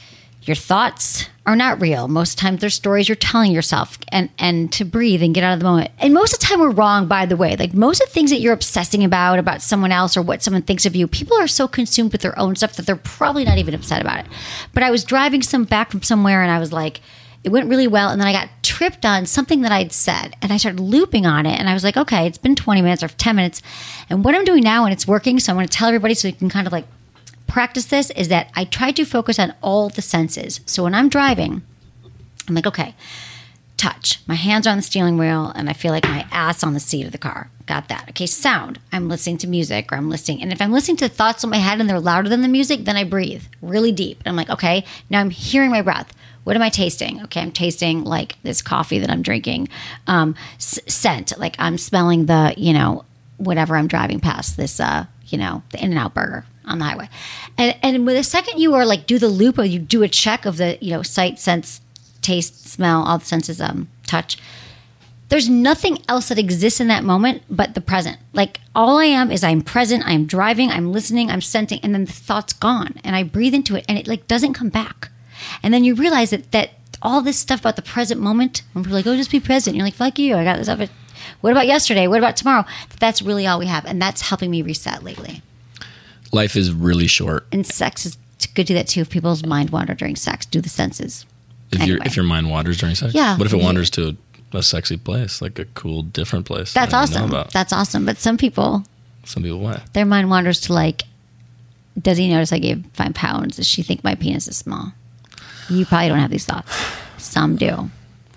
Your thoughts are not real. Most times they're stories you're telling yourself, and to breathe and get out of the moment. And most of the time we're wrong, by the way. Like most of the things that you're obsessing about someone else or what someone thinks of you, people are so consumed with their own stuff that they're probably not even upset about it. But I was driving back from somewhere and I was like, it went really well. And then I got tripped on something that I'd said and I started looping on it. And I was like, okay, it's been 20 minutes or 10 minutes. And what I'm doing now, and it's working, so I'm going to tell everybody so you can kind of like practice this, is that I try to focus on all the senses. So when I'm driving, I'm like, okay, touch. My hands are on the steering wheel and I feel like my ass on the seat of the car. Got that. Okay, sound. I'm listening to music or I'm listening. And if I'm listening to thoughts in my head and they're louder than the music, then I breathe really deep. And I'm like, okay, now I'm hearing my breath. What am I tasting? Okay, I'm tasting like this coffee that I'm drinking. Scent, like I'm smelling the, whatever I'm driving past, this, the In-N-Out burger on the highway. And with the second you are like do the loop or you do a check of the, sight, sense, taste, smell, all the senses, touch, there's nothing else that exists in that moment but the present. Like all I am is I'm present, I'm driving, I'm listening, I'm sensing, and then the thought's gone and I breathe into it and it like doesn't come back. And then you realize that all this stuff about the present moment, and we're like, oh, just be present. You're like, fuck you, I got this stuff. What about yesterday? What about tomorrow? That's really all we have. And that's helping me reset lately. Life is really short. And sex is good to do that too. If people's mind wander during sex, do the senses. If your mind wanders during sex? Yeah. What if it wanders to a sexy place, like a cool, different place? That's awesome. That's awesome. But some people what? Their mind wanders to like, does he notice I gave 5 pounds? Does she think my penis is small? You probably don't have these thoughts. Some do.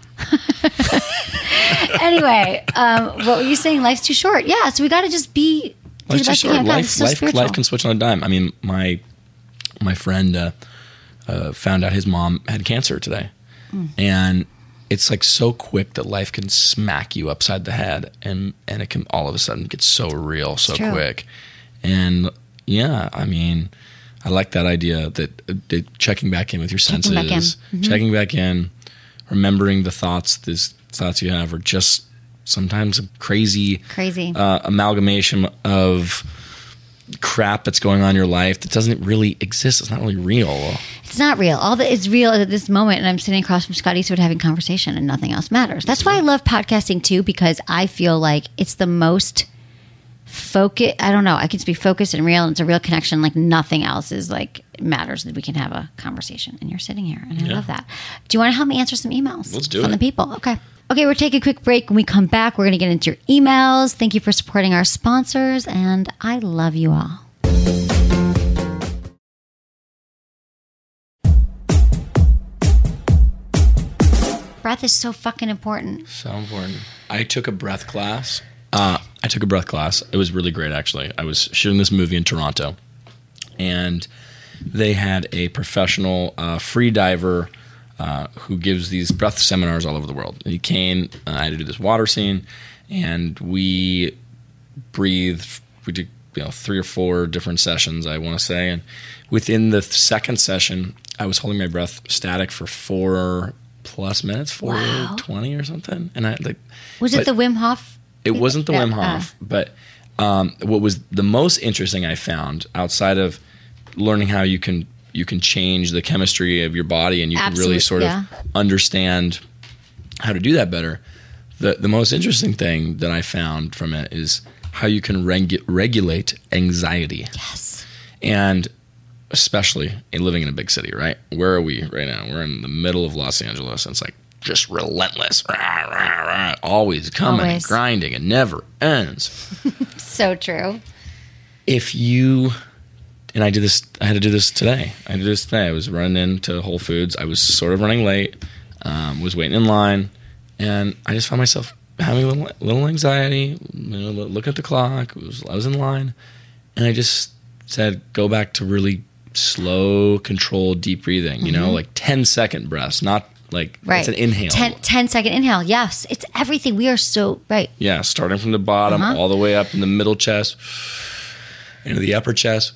Anyway, what were you saying? Life's too short. Yeah, so we got to just be. Life's too short. Life can switch on a dime. I mean, my friend found out his mom had cancer today, and it's like so quick that life can smack you upside the head, and it can all of a sudden get so real so quick. And yeah, I mean, I like that idea that checking back in with your senses, checking back in, remembering the thoughts you have are just sometimes a crazy amalgamation of crap that's going on in your life that doesn't really exist. It's not really real. It's not real. All that is real at this moment, and I'm sitting across from Scott Eastwood having conversation, and nothing else matters. That's why I love podcasting too, because I feel like it's the most focus. I don't know. I can just be focused and real, and it's a real connection. Like nothing else is like matters that we can have a conversation. And you're sitting here, and I love that. Do you want to help me answer some emails? Let's do it. From the people. Okay, we're taking a quick break. When we come back, we're going to get into your emails. Thank you for supporting our sponsors, and I love you all. Breath is so fucking important. So important. I took a breath class. It was really great, actually. I was shooting this movie in Toronto, and they had a professional free diver who gives these breath seminars all over the world. And he came, I had to do this water scene, and we breathed. We did 3 or 4 different sessions, I want to say. And within the second session, I was holding my breath static for 4+ minutes, 4:20 or something. And was it the Wim Hof? It wasn't the Wim Hof, but what was the most interesting I found, outside of learning how you can change the chemistry of your body and you can really sort of understand how to do that better. The most interesting thing that I found from it is how you can regulate anxiety. Yes. And especially in living in a big city, right? Where are we right now? We're in the middle of Los Angeles, and it's like just relentless. Rah, rah, rah, always coming and grinding and never ends. So true. And I had to do this today. I was running into Whole Foods. I was sort of running late, was waiting in line, and I just found myself having a little anxiety, look at the clock. I was in line, and I just said, go back to really slow, controlled, deep breathing, like 10-second breaths, not like it's an inhale. 10-second inhale. Yes, it's everything. We are so, right. Yeah, starting from the bottom all the way up in the middle chest, into the upper chest.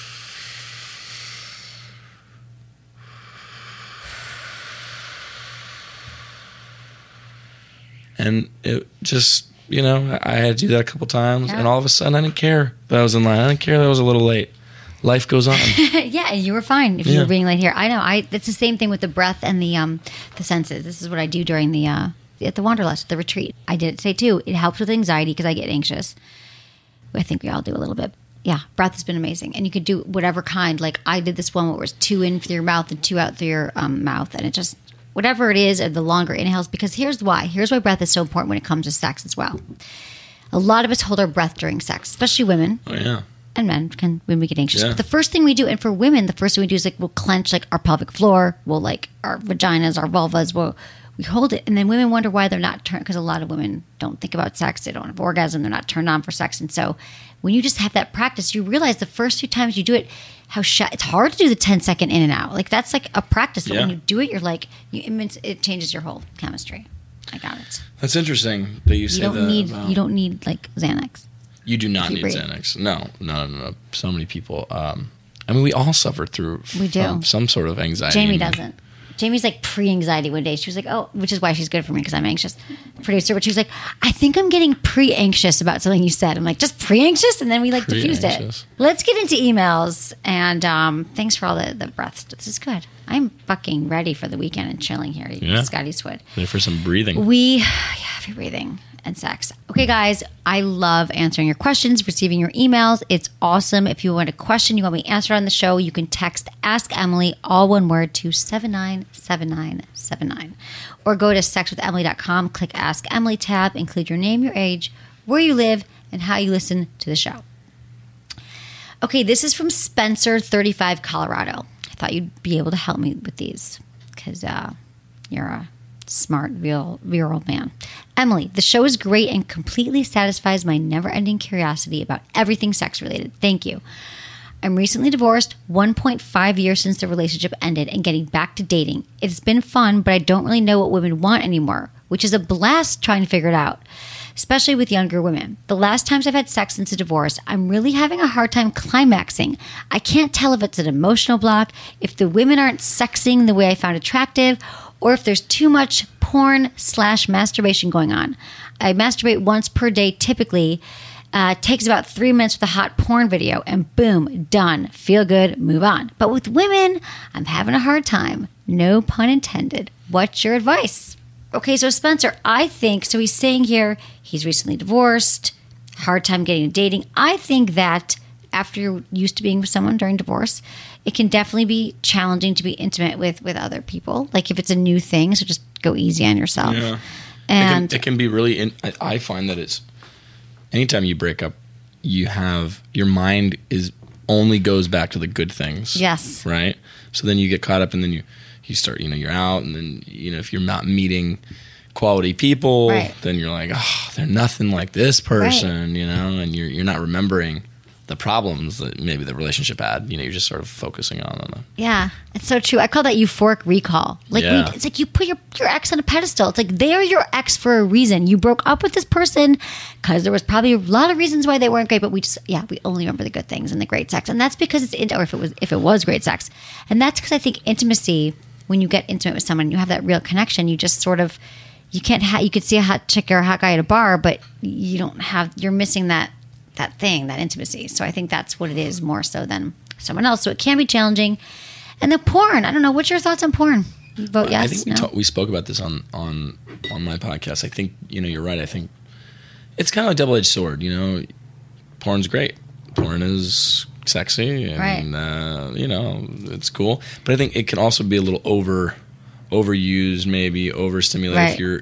And it just, I had to do that a couple times, and all of a sudden I didn't care that I was in line. I didn't care that I was a little late. life goes on. Yeah, and you were fine if you were being late here. I know. It's the same thing with the breath and the senses. This is what I do during the at the Wanderlust, the retreat. I did it today too. It helps with anxiety because I get anxious. I think we all do a little bit. Yeah, breath has been amazing. And you could do whatever kind. Like I did this one where it was 2 in through your mouth and 2 out through your mouth. And it just, whatever it is, or the longer inhales. Because here's why. Here's why breath is so important when it comes to sex as well. A lot of us hold our breath during sex, especially women. Oh, yeah. And men can when we get anxious. Yeah. But the first thing we do, and for women, the first thing we do is like we'll clench like our pelvic floor. We'll like our vaginas, our vulvas. We hold it. And then women wonder why they're not turned, because a lot of women don't think about sex. They don't have orgasm. They're not turned on for sex. And so when you just have that practice, you realize the first few times you do it, it's hard to do the 10-second in and out. Like that's like a practice. But when you do it, you're like, it changes your whole chemistry. I got it. That's interesting that you say that. You don't need like Xanax. You do not need Xanax. No. So many people. I mean, we all suffer through some sort of anxiety. Jamie doesn't. Jamie's like pre-anxiety one day. She was like, oh, which is why she's good for me because I'm anxious. Producer, but she was like, I think I'm getting pre-anxious about something you said. I'm like, just pre-anxious? And then we like diffused it. Let's get into emails. And thanks for all the breath. This is good. I'm fucking ready for the weekend and chilling here. Scotty Swid. Ready for some breathing. Heavy breathing and sex. Okay, guys, I love answering your questions, receiving your emails. It's awesome. If you want a question you want me answered on the show, you can text Ask Emily, all one word, to 797979. Or go to sexwithemily.com, click Ask Emily tab, include your name, your age, where you live, and how you listen to the show. Okay, this is from Spencer, 35, Colorado. I thought you'd be able to help me with these because you're a smart, real man. Emily, the show is great and completely satisfies my never-ending curiosity about everything sex-related. Thank you. I'm recently divorced, 1.5 years since the relationship ended, and getting back to dating. It's been fun, but I don't really know what women want anymore, which is a blast trying to figure it out, especially with younger women. The last times I've had sex since a divorce, I'm really having a hard time climaxing. I can't tell if it's an emotional block, if the women aren't sexing the way I found attractive, or if there's too much porn/masturbation going on. I masturbate once per day typically. Takes about 3 minutes with a hot porn video, and boom, done. Feel good, move on. But with women, I'm having a hard time. No pun intended. What's your advice? Okay, so Spencer, I think, so he's saying here he's recently divorced, hard time getting into dating. I think that after you're used to being with someone during divorce, it can definitely be challenging to be intimate with other people. Like if it's a new thing, so just go easy on yourself. Yeah. And it can be really, I find that it's, anytime you break up, you have, your mind only goes back to the good things. Yes. Right? So then you get caught up and then you start, you're out and then, if you're not meeting quality people, then you're like, oh, they're nothing like this person, and you're not remembering the problems that maybe the relationship had. You're just sort of focusing on them. Yeah, it's so true. I call that euphoric recall. Like it's like you put your ex on a pedestal. It's like they're your ex for a reason. You broke up with this person because there was probably a lot of reasons why they weren't great, but we only remember the good things and the great sex. And that's because or if it was great sex. And that's because I think intimacy, when you get intimate with someone, you have that real connection. You just sort of, you could see a hot chick or a hot guy at a bar, but you're missing that thing, that intimacy. So I think that's what it is more so than someone else. So it can be challenging. And the porn, I don't know. What's your thoughts on porn? You vote yes? I think we spoke about this on my podcast. I think, you're right. I think it's kind of a double-edged sword. Porn's great. Porn is sexy and, it's cool. But I think it can also be a little overused, maybe overstimulated. If you're,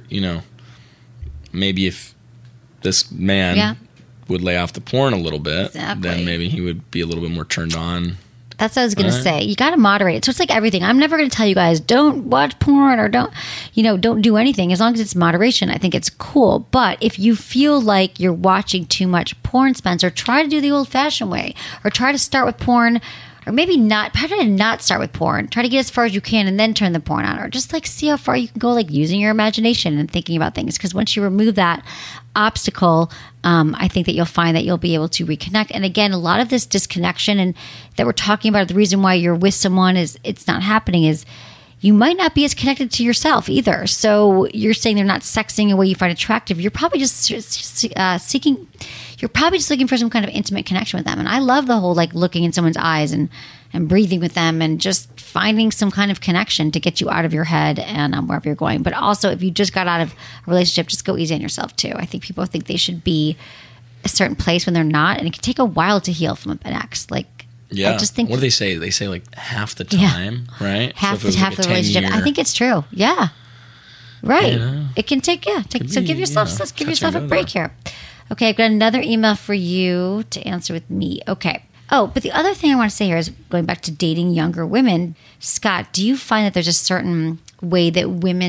maybe if this man would lay off the porn a little bit, then maybe he would be a little bit more turned on. That's what I was going to say. You got to moderate it. So it's like everything. I'm never going to tell you guys, don't watch porn or don't do anything. As long as it's moderation, I think it's cool. But if you feel like you're watching too much porn, Spencer, try to do the old-fashioned way. Or try to start with porn. Or maybe not. Try to not start with porn. Try to get as far as you can and then turn the porn on. Or just like see how far you can go, like using your imagination and thinking about things. Because once you remove that obstacle, I think that you'll find that you'll be able to reconnect. And again, a lot of this disconnection and that we're talking about, the reason why you're with someone is it's not happening is you might not be as connected to yourself either. So you're saying they're not sexing a way you find attractive. You're probably just seeking, you're probably just looking for some kind of intimate connection with them. And I love the whole like looking in someone's eyes and breathing with them and just finding some kind of connection to get you out of your head and wherever you're going. But also, if you just got out of a relationship, just go easy on yourself too. I think people think they should be a certain place when they're not, and it can take a while to heal from an ex. Like, yeah. I just think, what do they say? They say like half the time, right? Half the relationship. I think it's true. Yeah. Right. Yeah. It can take, so give yourself a break here. Okay, I've got another email for you to answer with me. Okay. Oh, but the other thing I want to say here is going back to dating younger women. Scott, do you find that there's a certain way that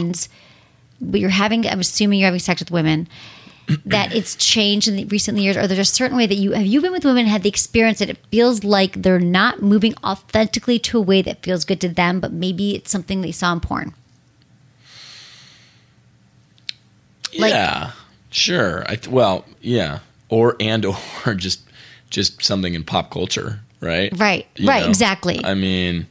I'm assuming you're having sex with women, that it's changed in the recent years, or there's a certain way that have you been with women and had the experience that it feels like they're not moving authentically to a way that feels good to them, but maybe it's something they saw in porn? Yeah, sure. Yeah. Or just something in pop culture, right? Right, You know? exactly. I mean,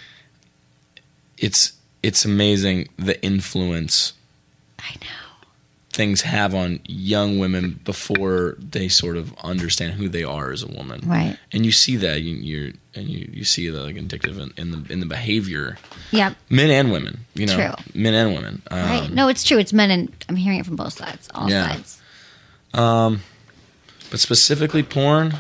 it's amazing the influence I know things have on young women before they sort of understand who they are as a woman, right? And you see that you see the like indicative in the behavior. Yeah, men and women, True. Men and women. Right? No, it's true. It's men, and I'm hearing it from both sides, all sides. But specifically porn.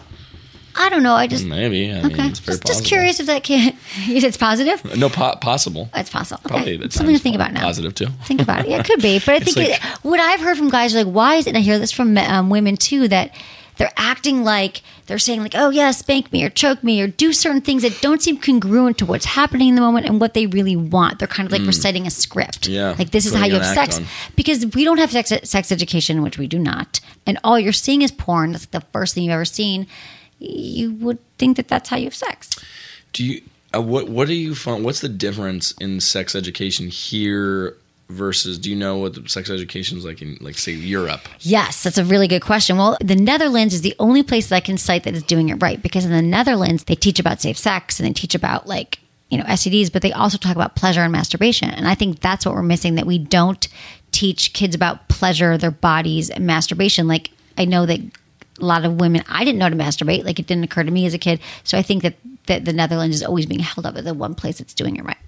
I don't know. I just maybe. I mean, it's very just curious if that can. It's positive. No, possible. It's possible. Probably okay. Something to think about now. Positive too. Think about it. Yeah, it could be. But I think what I've heard from guys are like, why is it? And I hear this from women too, that they're acting like they're saying like, oh yeah, spank me or choke me or do certain things that don't seem congruent to what's happening in the moment and what they really want. They're kind of like reciting a script. Yeah. Like this is how you have sex. Because we don't have sex education, which we do not. And all you're seeing is porn. That's the first thing you've ever seen. You would think that that's how you have sex. Do you? What do you find? What's the difference in sex education here versus? Do you know what the sex education is like in, like, say, Europe? Yes, that's a really good question. Well, the Netherlands is the only place that I can cite that is doing it right, because in the Netherlands they teach about safe sex and they teach about STDs, but they also talk about pleasure and masturbation. And I think that's what we're missing, that we don't teach kids about pleasure, their bodies, and masturbation. Like, I know that a lot of women, I didn't know how to masturbate. Like, it didn't occur to me as a kid. So I think that the Netherlands is always being held up as the one place that's doing it right.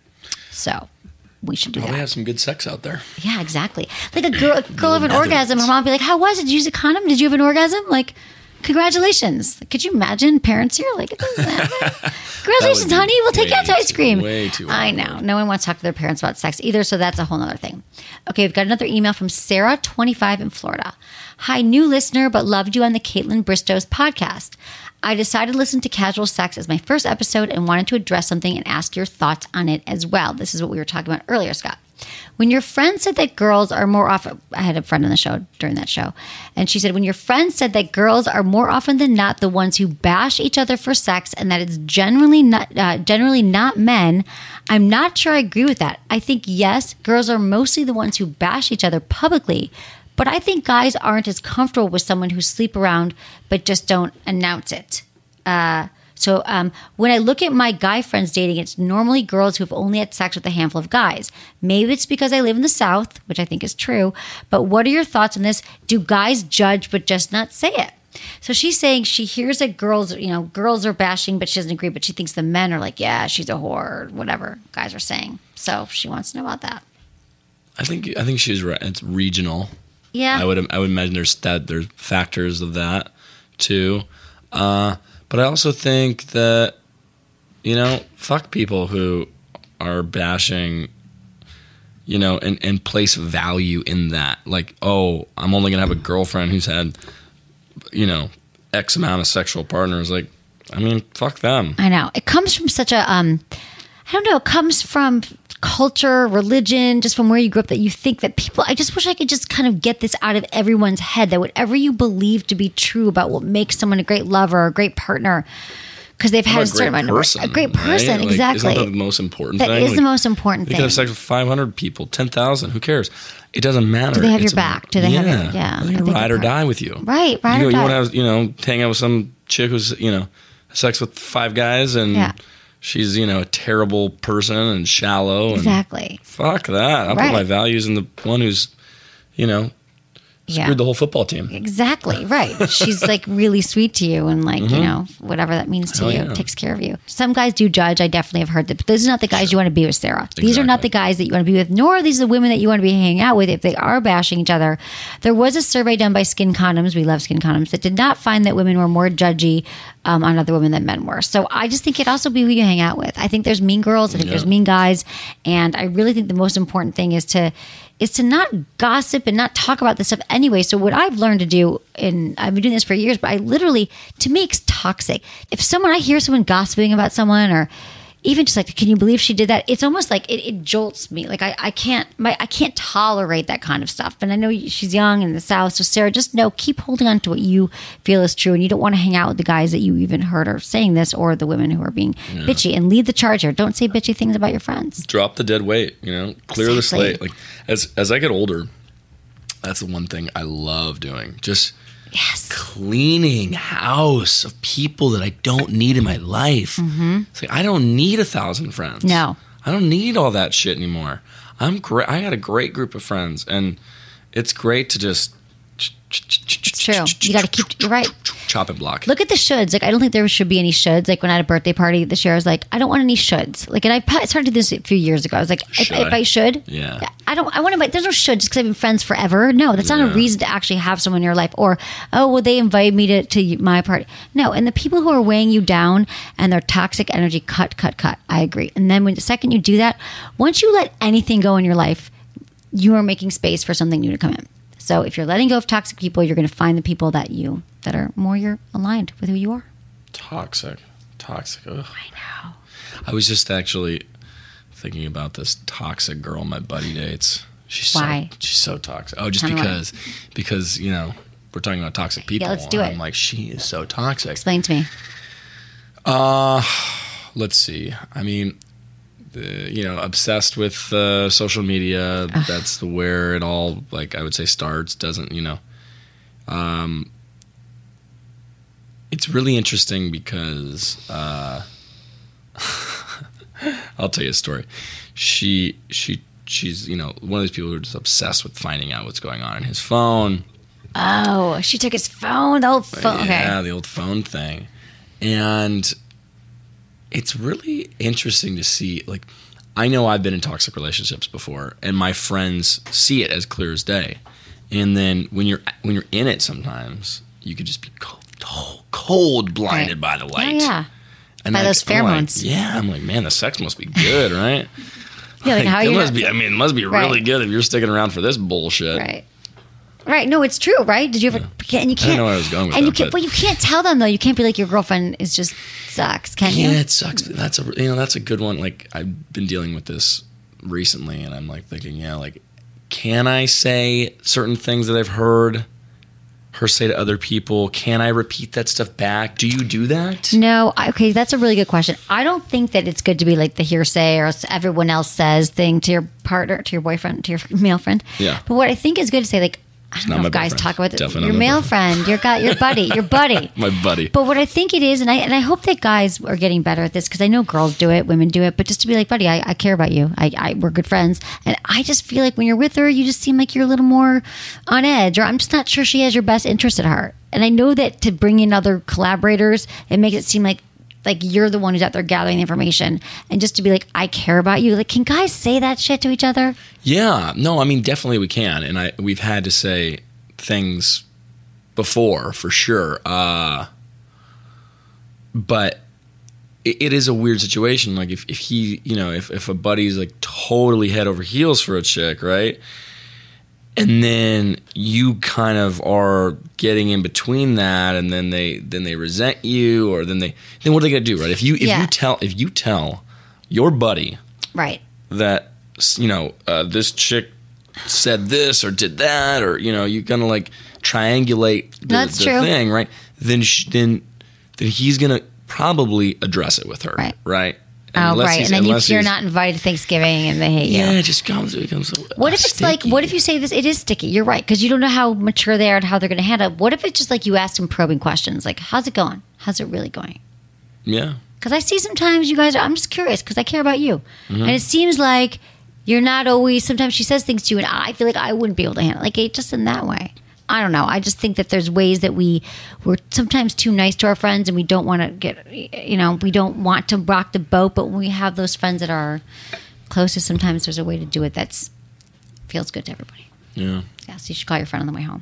So we should do that. Probably have some good sex out there. Yeah, exactly. Like a girl have an orgasm, her mom would be like, how was it? Did you use a condom? Did you have an orgasm? Like, congratulations. Could you imagine parents here? Like, it doesn't happen. Congratulations, honey. We'll take you out to ice cream. Way too I know. No one wants to talk to their parents about sex either, so that's a whole other thing. Okay, we've got another email from Sarah, 25 in Florida. Hi, new listener, but loved you on the Caitlin Bristow's podcast. I decided to listen to Casual Sex as my first episode and wanted to address something and ask your thoughts on it as well. This is what we were talking about earlier, Scott. When your friend said that girls are more often, I had a friend on the show during that show, and she said, when your friend said that girls are more often than not the ones who bash each other for sex and that it's generally not men, I'm not sure I agree with that. I think, yes, girls are mostly the ones who bash each other publicly, but I think guys aren't as comfortable with someone who sleep around but just don't announce it. So when I look at my guy friends dating, it's normally girls who have only had sex with a handful of guys. Maybe it's because I live in the South, which I think is true. But what are your thoughts on this? Do guys judge but just not say it? So she's saying she hears that girls are bashing, but she doesn't agree. But she thinks the men are like, yeah, she's a whore, or whatever guys are saying. So she wants to know about that. I think she's right. It's regional. Yeah, I would imagine there's factors of that too. But I also think that, fuck people who are bashing, and place value in that. Like, oh, I'm only going to have a girlfriend who's had, X amount of sexual partners. Like, I mean, fuck them. I know. It comes from such a, it comes from culture, religion, just from where you grew up, that you think that people, I just wish I could just kind of get this out of everyone's head, that whatever you believe to be true about what makes someone a great lover or a great partner, because they've had a certain amount of a great person, right? Exactly. Isn't that the most important thing? That is the most important thing. You could have sex with 500 people, 10,000, who cares? It doesn't matter. Do they have your back? Do they have your, They ride or die with you. Right, ride or die. You want to have, hang out with some chick who's, sex with 5 guys and she's, a terrible person and shallow. Exactly. And fuck that. I'll put my values in the one who's, screwed the whole football team. Exactly. Right. She's like really sweet to you and like, whatever that means to you, takes care of you. Some guys do judge. I definitely have heard that, but those are not the guys you want to be with, Sarah. These are not the guys that you want to be with, nor are these the women that you want to be hanging out with if they are bashing each other. There was a survey done by Skin Condoms, we love Skin Condoms, that did not find that women were more judgy on other women than men were. So I just think it also be who you hang out with. I think there's mean girls. I think there's mean guys. And I really think the most important thing is to not gossip and not talk about this stuff anyway. So what I've learned to do, and I've been doing this for years, but to me, it's toxic. If I hear someone gossiping about someone, or even just like, can you believe she did that? It's almost like it jolts me. Like I can't tolerate that kind of stuff. And I know she's young in the South. So Sarah, just keep holding on to what you feel is true. And you don't want to hang out with the guys that you even heard are saying this, or the women who are being bitchy, and lead the charge here. Don't say bitchy things about your friends. Drop the dead weight, clear the slate. Like as I get older, that's the one thing I love doing. Just cleaning house of people that I don't need in my life. Mm-hmm. It's like, I don't need 1,000 friends. No. I don't need all that shit anymore. I'm great. I got a great group of friends, and it's great to just. It's true. You got to keep. You're right. Chop and block. Look at the shoulds. Like, I don't think there should be any shoulds. Like when I had a birthday party this year, I was like, I don't want any shoulds. Like, and I started to do this a few years ago. I was like, if I should, I want to. There's no should just because I've been friends forever. No, that's not a reason to actually have someone in your life. Or they invite me to my party. No, and the people who are weighing you down and their toxic energy, cut. I agree. And then the second you do that, once you let anything go in your life, you are making space for something new to come in. So if you're letting go of toxic people, you're going to find the people that are more you're aligned with who you are. Toxic. Ugh. I know. I was just actually thinking about this toxic girl my buddy dates. She's so toxic. Oh, just because we're talking about toxic people. Yeah, let's do it. I'm like, she is so toxic. Explain to me. Let's see. I mean, obsessed with social media. Ugh. That's where it all, like, I would say starts. Doesn't, it's really interesting because I'll tell you a story. She's one of those people who are just obsessed with finding out what's going on in his phone. Oh, she took his phone, the old phone. Yeah, the old phone thing. And it's really interesting to see, like, I know I've been in toxic relationships before, and my friends see it as clear as day. And then when you're in it, sometimes you could just be cold blinded by the light. Oh, yeah. And by those pheromones. I'm like, man, the sex must be good, right? How it must be. I mean, it must be really good if you're sticking around for this bullshit. Right. No, it's true, right? Did you ever? And you can't. I don't know where I was going with that. But you can't tell them though. You can't be like, your girlfriend is just sucks, can you? Yeah, it sucks. That's a good one. Like, I've been dealing with this recently, and I'm like thinking, can I say certain things that I've heard her say to other people? Can I repeat that stuff back? Do you do that? No. Okay, that's a really good question. I don't think that it's good to be like the hearsay or everyone else says thing to your partner, to your boyfriend, to your male friend. Yeah. But what I think is good to say, like, I don't know if guys talk about this. Your male friend, your buddy. My buddy. But what I think it is, and I hope that guys are getting better at this, because I know girls do it, women do it, but just to be like, buddy, I care about you. We're good friends. And I just feel like when you're with her, you just seem like you're a little more on edge, or I'm just not sure she has your best interest at heart. And I know that to bring in other collaborators, it makes it seem like you're the one who's out there gathering the information, and just to be like, I care about you. Like, can guys say that shit to each other? Yeah, no, I mean, definitely we can. And we've had to say things before, for sure. But it is a weird situation. Like, if he, if a buddy's like totally head over heels for a chick, right? And then you kind of are getting in between that, and then they resent you, or then what are they gonna do, right? If you tell your buddy, right, that this chick said this or did that, or you're gonna like triangulate the thing, right? Then he's gonna probably address it with her, right? Right. And then you're not invited to Thanksgiving and they hate you. Yeah, it just becomes what if it's sticky. Like, what if you say this, it is sticky? You're right, because you don't know how mature they are and how they're going to handle it. What if it's just like you ask them probing questions, like, how's it going? How's it really going? Yeah. Because I see sometimes you guys I'm just curious because I care about you. And it seems like you're not always, sometimes she says things to you and I feel like I wouldn't be able to handle it. Like, just in that way. I don't know. I just think that there's ways that we're sometimes too nice to our friends and we don't want to get, we don't want to rock the boat. But when we have those friends that are closest, sometimes there's a way to do it that's feels good to everybody. Yeah. Yeah, so you should call your friend on the way home.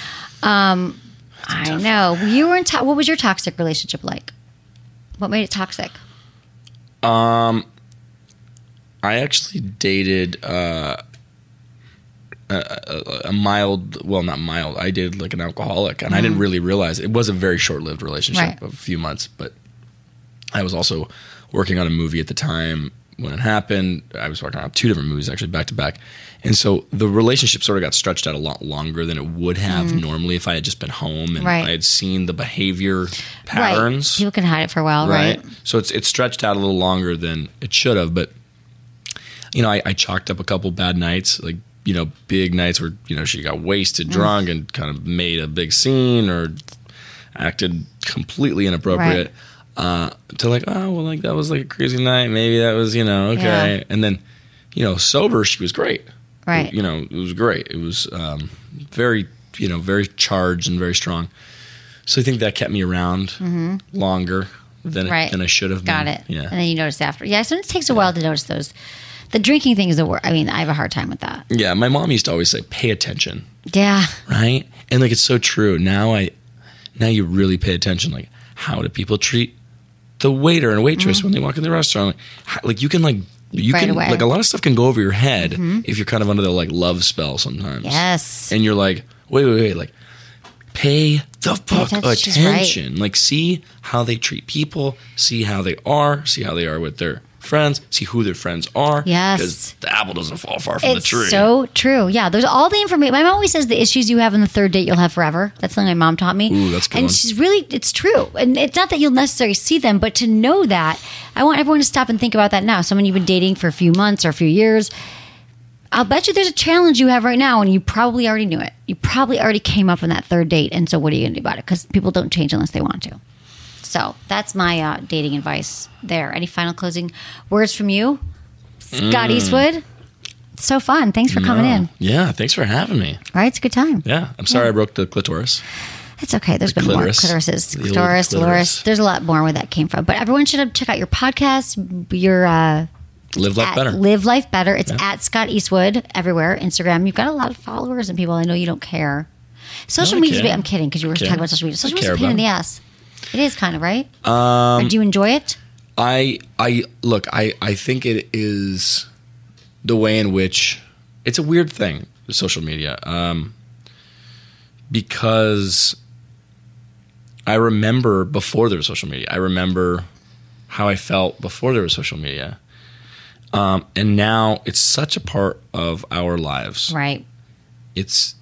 I know. You were in what was your toxic relationship like? What made it toxic? I actually dated a mild, well, not mild. I dated like an alcoholic, and I didn't really realize it was a very short-lived relationship of a few months. But I was also working on a movie at the time when it happened. I was working on 2 different movies actually back to back, and so the relationship sort of got stretched out a lot longer than it would have normally if I had just been home and I had seen the behavior patterns. People can hide it for a while, right? So it's stretched out a little longer than it should have, but. I chalked up a couple bad nights, like, big nights where, she got wasted, drunk, and kind of made a big scene or acted completely inappropriate. To like, oh, well, like, that was like a crazy night. Maybe that was, okay. Yeah. And then, sober, she was great. Right. It was great. It was very, very charged and very strong. So I think that kept me around longer than I should have been. Got it. Yeah. And then you notice after. Yeah, so it takes a while to notice those. The drinking thing is the worst. I mean, I have a hard time with that. Yeah, my mom used to always say, pay attention. Yeah. Right? And like, it's so true. Now you really pay attention. Like, how do people treat the waiter and waitress when they walk in the restaurant? Like you can like, away. Like a lot of stuff can go over your head if you're kind of under the like love spell sometimes. Yes. And you're like, wait, like, pay the fuck attention. Right. Like, see how they treat people, see how they are with their friends, see who their friends are. Yes. Because the apple doesn't fall far from the tree. It's so true. Yeah. There's all the information. My mom always says the issues you have on the third date, you'll have forever. That's something my mom taught me. Ooh, that's good. And she's really, it's true. And it's not that you'll necessarily see them, but to know that, I want everyone to stop and think about that now. Someone you've been dating for a few months or a few years, I'll bet you there's a challenge you have right now and you probably already knew it. You probably already came up on that third date. And so what are you going to do about it? Because people don't change unless they want to. So that's my dating advice there. Any final closing words from you? Scott Eastwood? So fun. Thanks for coming in. Yeah, thanks for having me. All right, it's a good time. Yeah, I'm sorry I broke the clitoris. It's okay. There's been more clitorises. Clitoris. There's a lot more where that came from. But everyone should check out your podcast, your... Live Life Better. Live Life Better. It's at Scott Eastwood everywhere. Instagram. You've got a lot of followers and people. I know you don't care. Social media. I'm kidding because you were talking about social media. Social media is a pain in the ass. It is kind of, right? Or do you enjoy it? I think it is the way in which it's a weird thing, social media, because I remember before there was social media. I remember how I felt before there was social media. And now it's such a part of our lives. Right. It's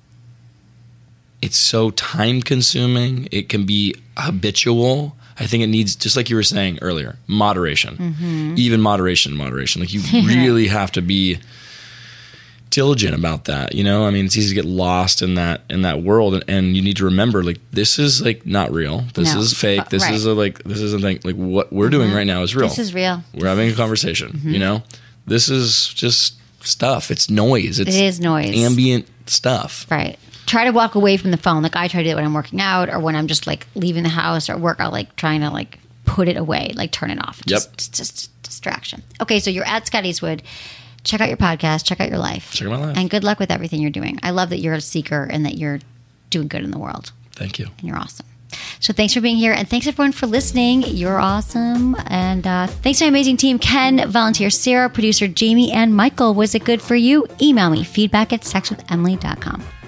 so time consuming. It can be habitual. I think it needs, just like you were saying earlier, moderation. Even moderation. Like you really have to be diligent about that. I mean, it's easy to get lost in that world, and you need to remember, like, this is like not real. This is fake. This is this isn't like what we're doing right now is real. This is real. We're having a conversation. This is just stuff. It's noise. It is noise. Ambient stuff. Right. Try to walk away from the phone. Like I try to do it when I'm working out or when I'm just like leaving the house or at work. I'll like trying to like put it away, like turn it off. Just distraction. Okay, so you're at Scott Eastwood. Check out your podcast. Check out your life. Check out my life. And good luck with everything you're doing. I love that you're a seeker and that you're doing good in the world. Thank you. And you're awesome. So thanks for being here. And thanks everyone for listening. You're awesome. And thanks to my amazing team, Ken, volunteer Sarah, producer Jamie, and Michael. Was it good for you? Email me, feedback@sexwithemily.com.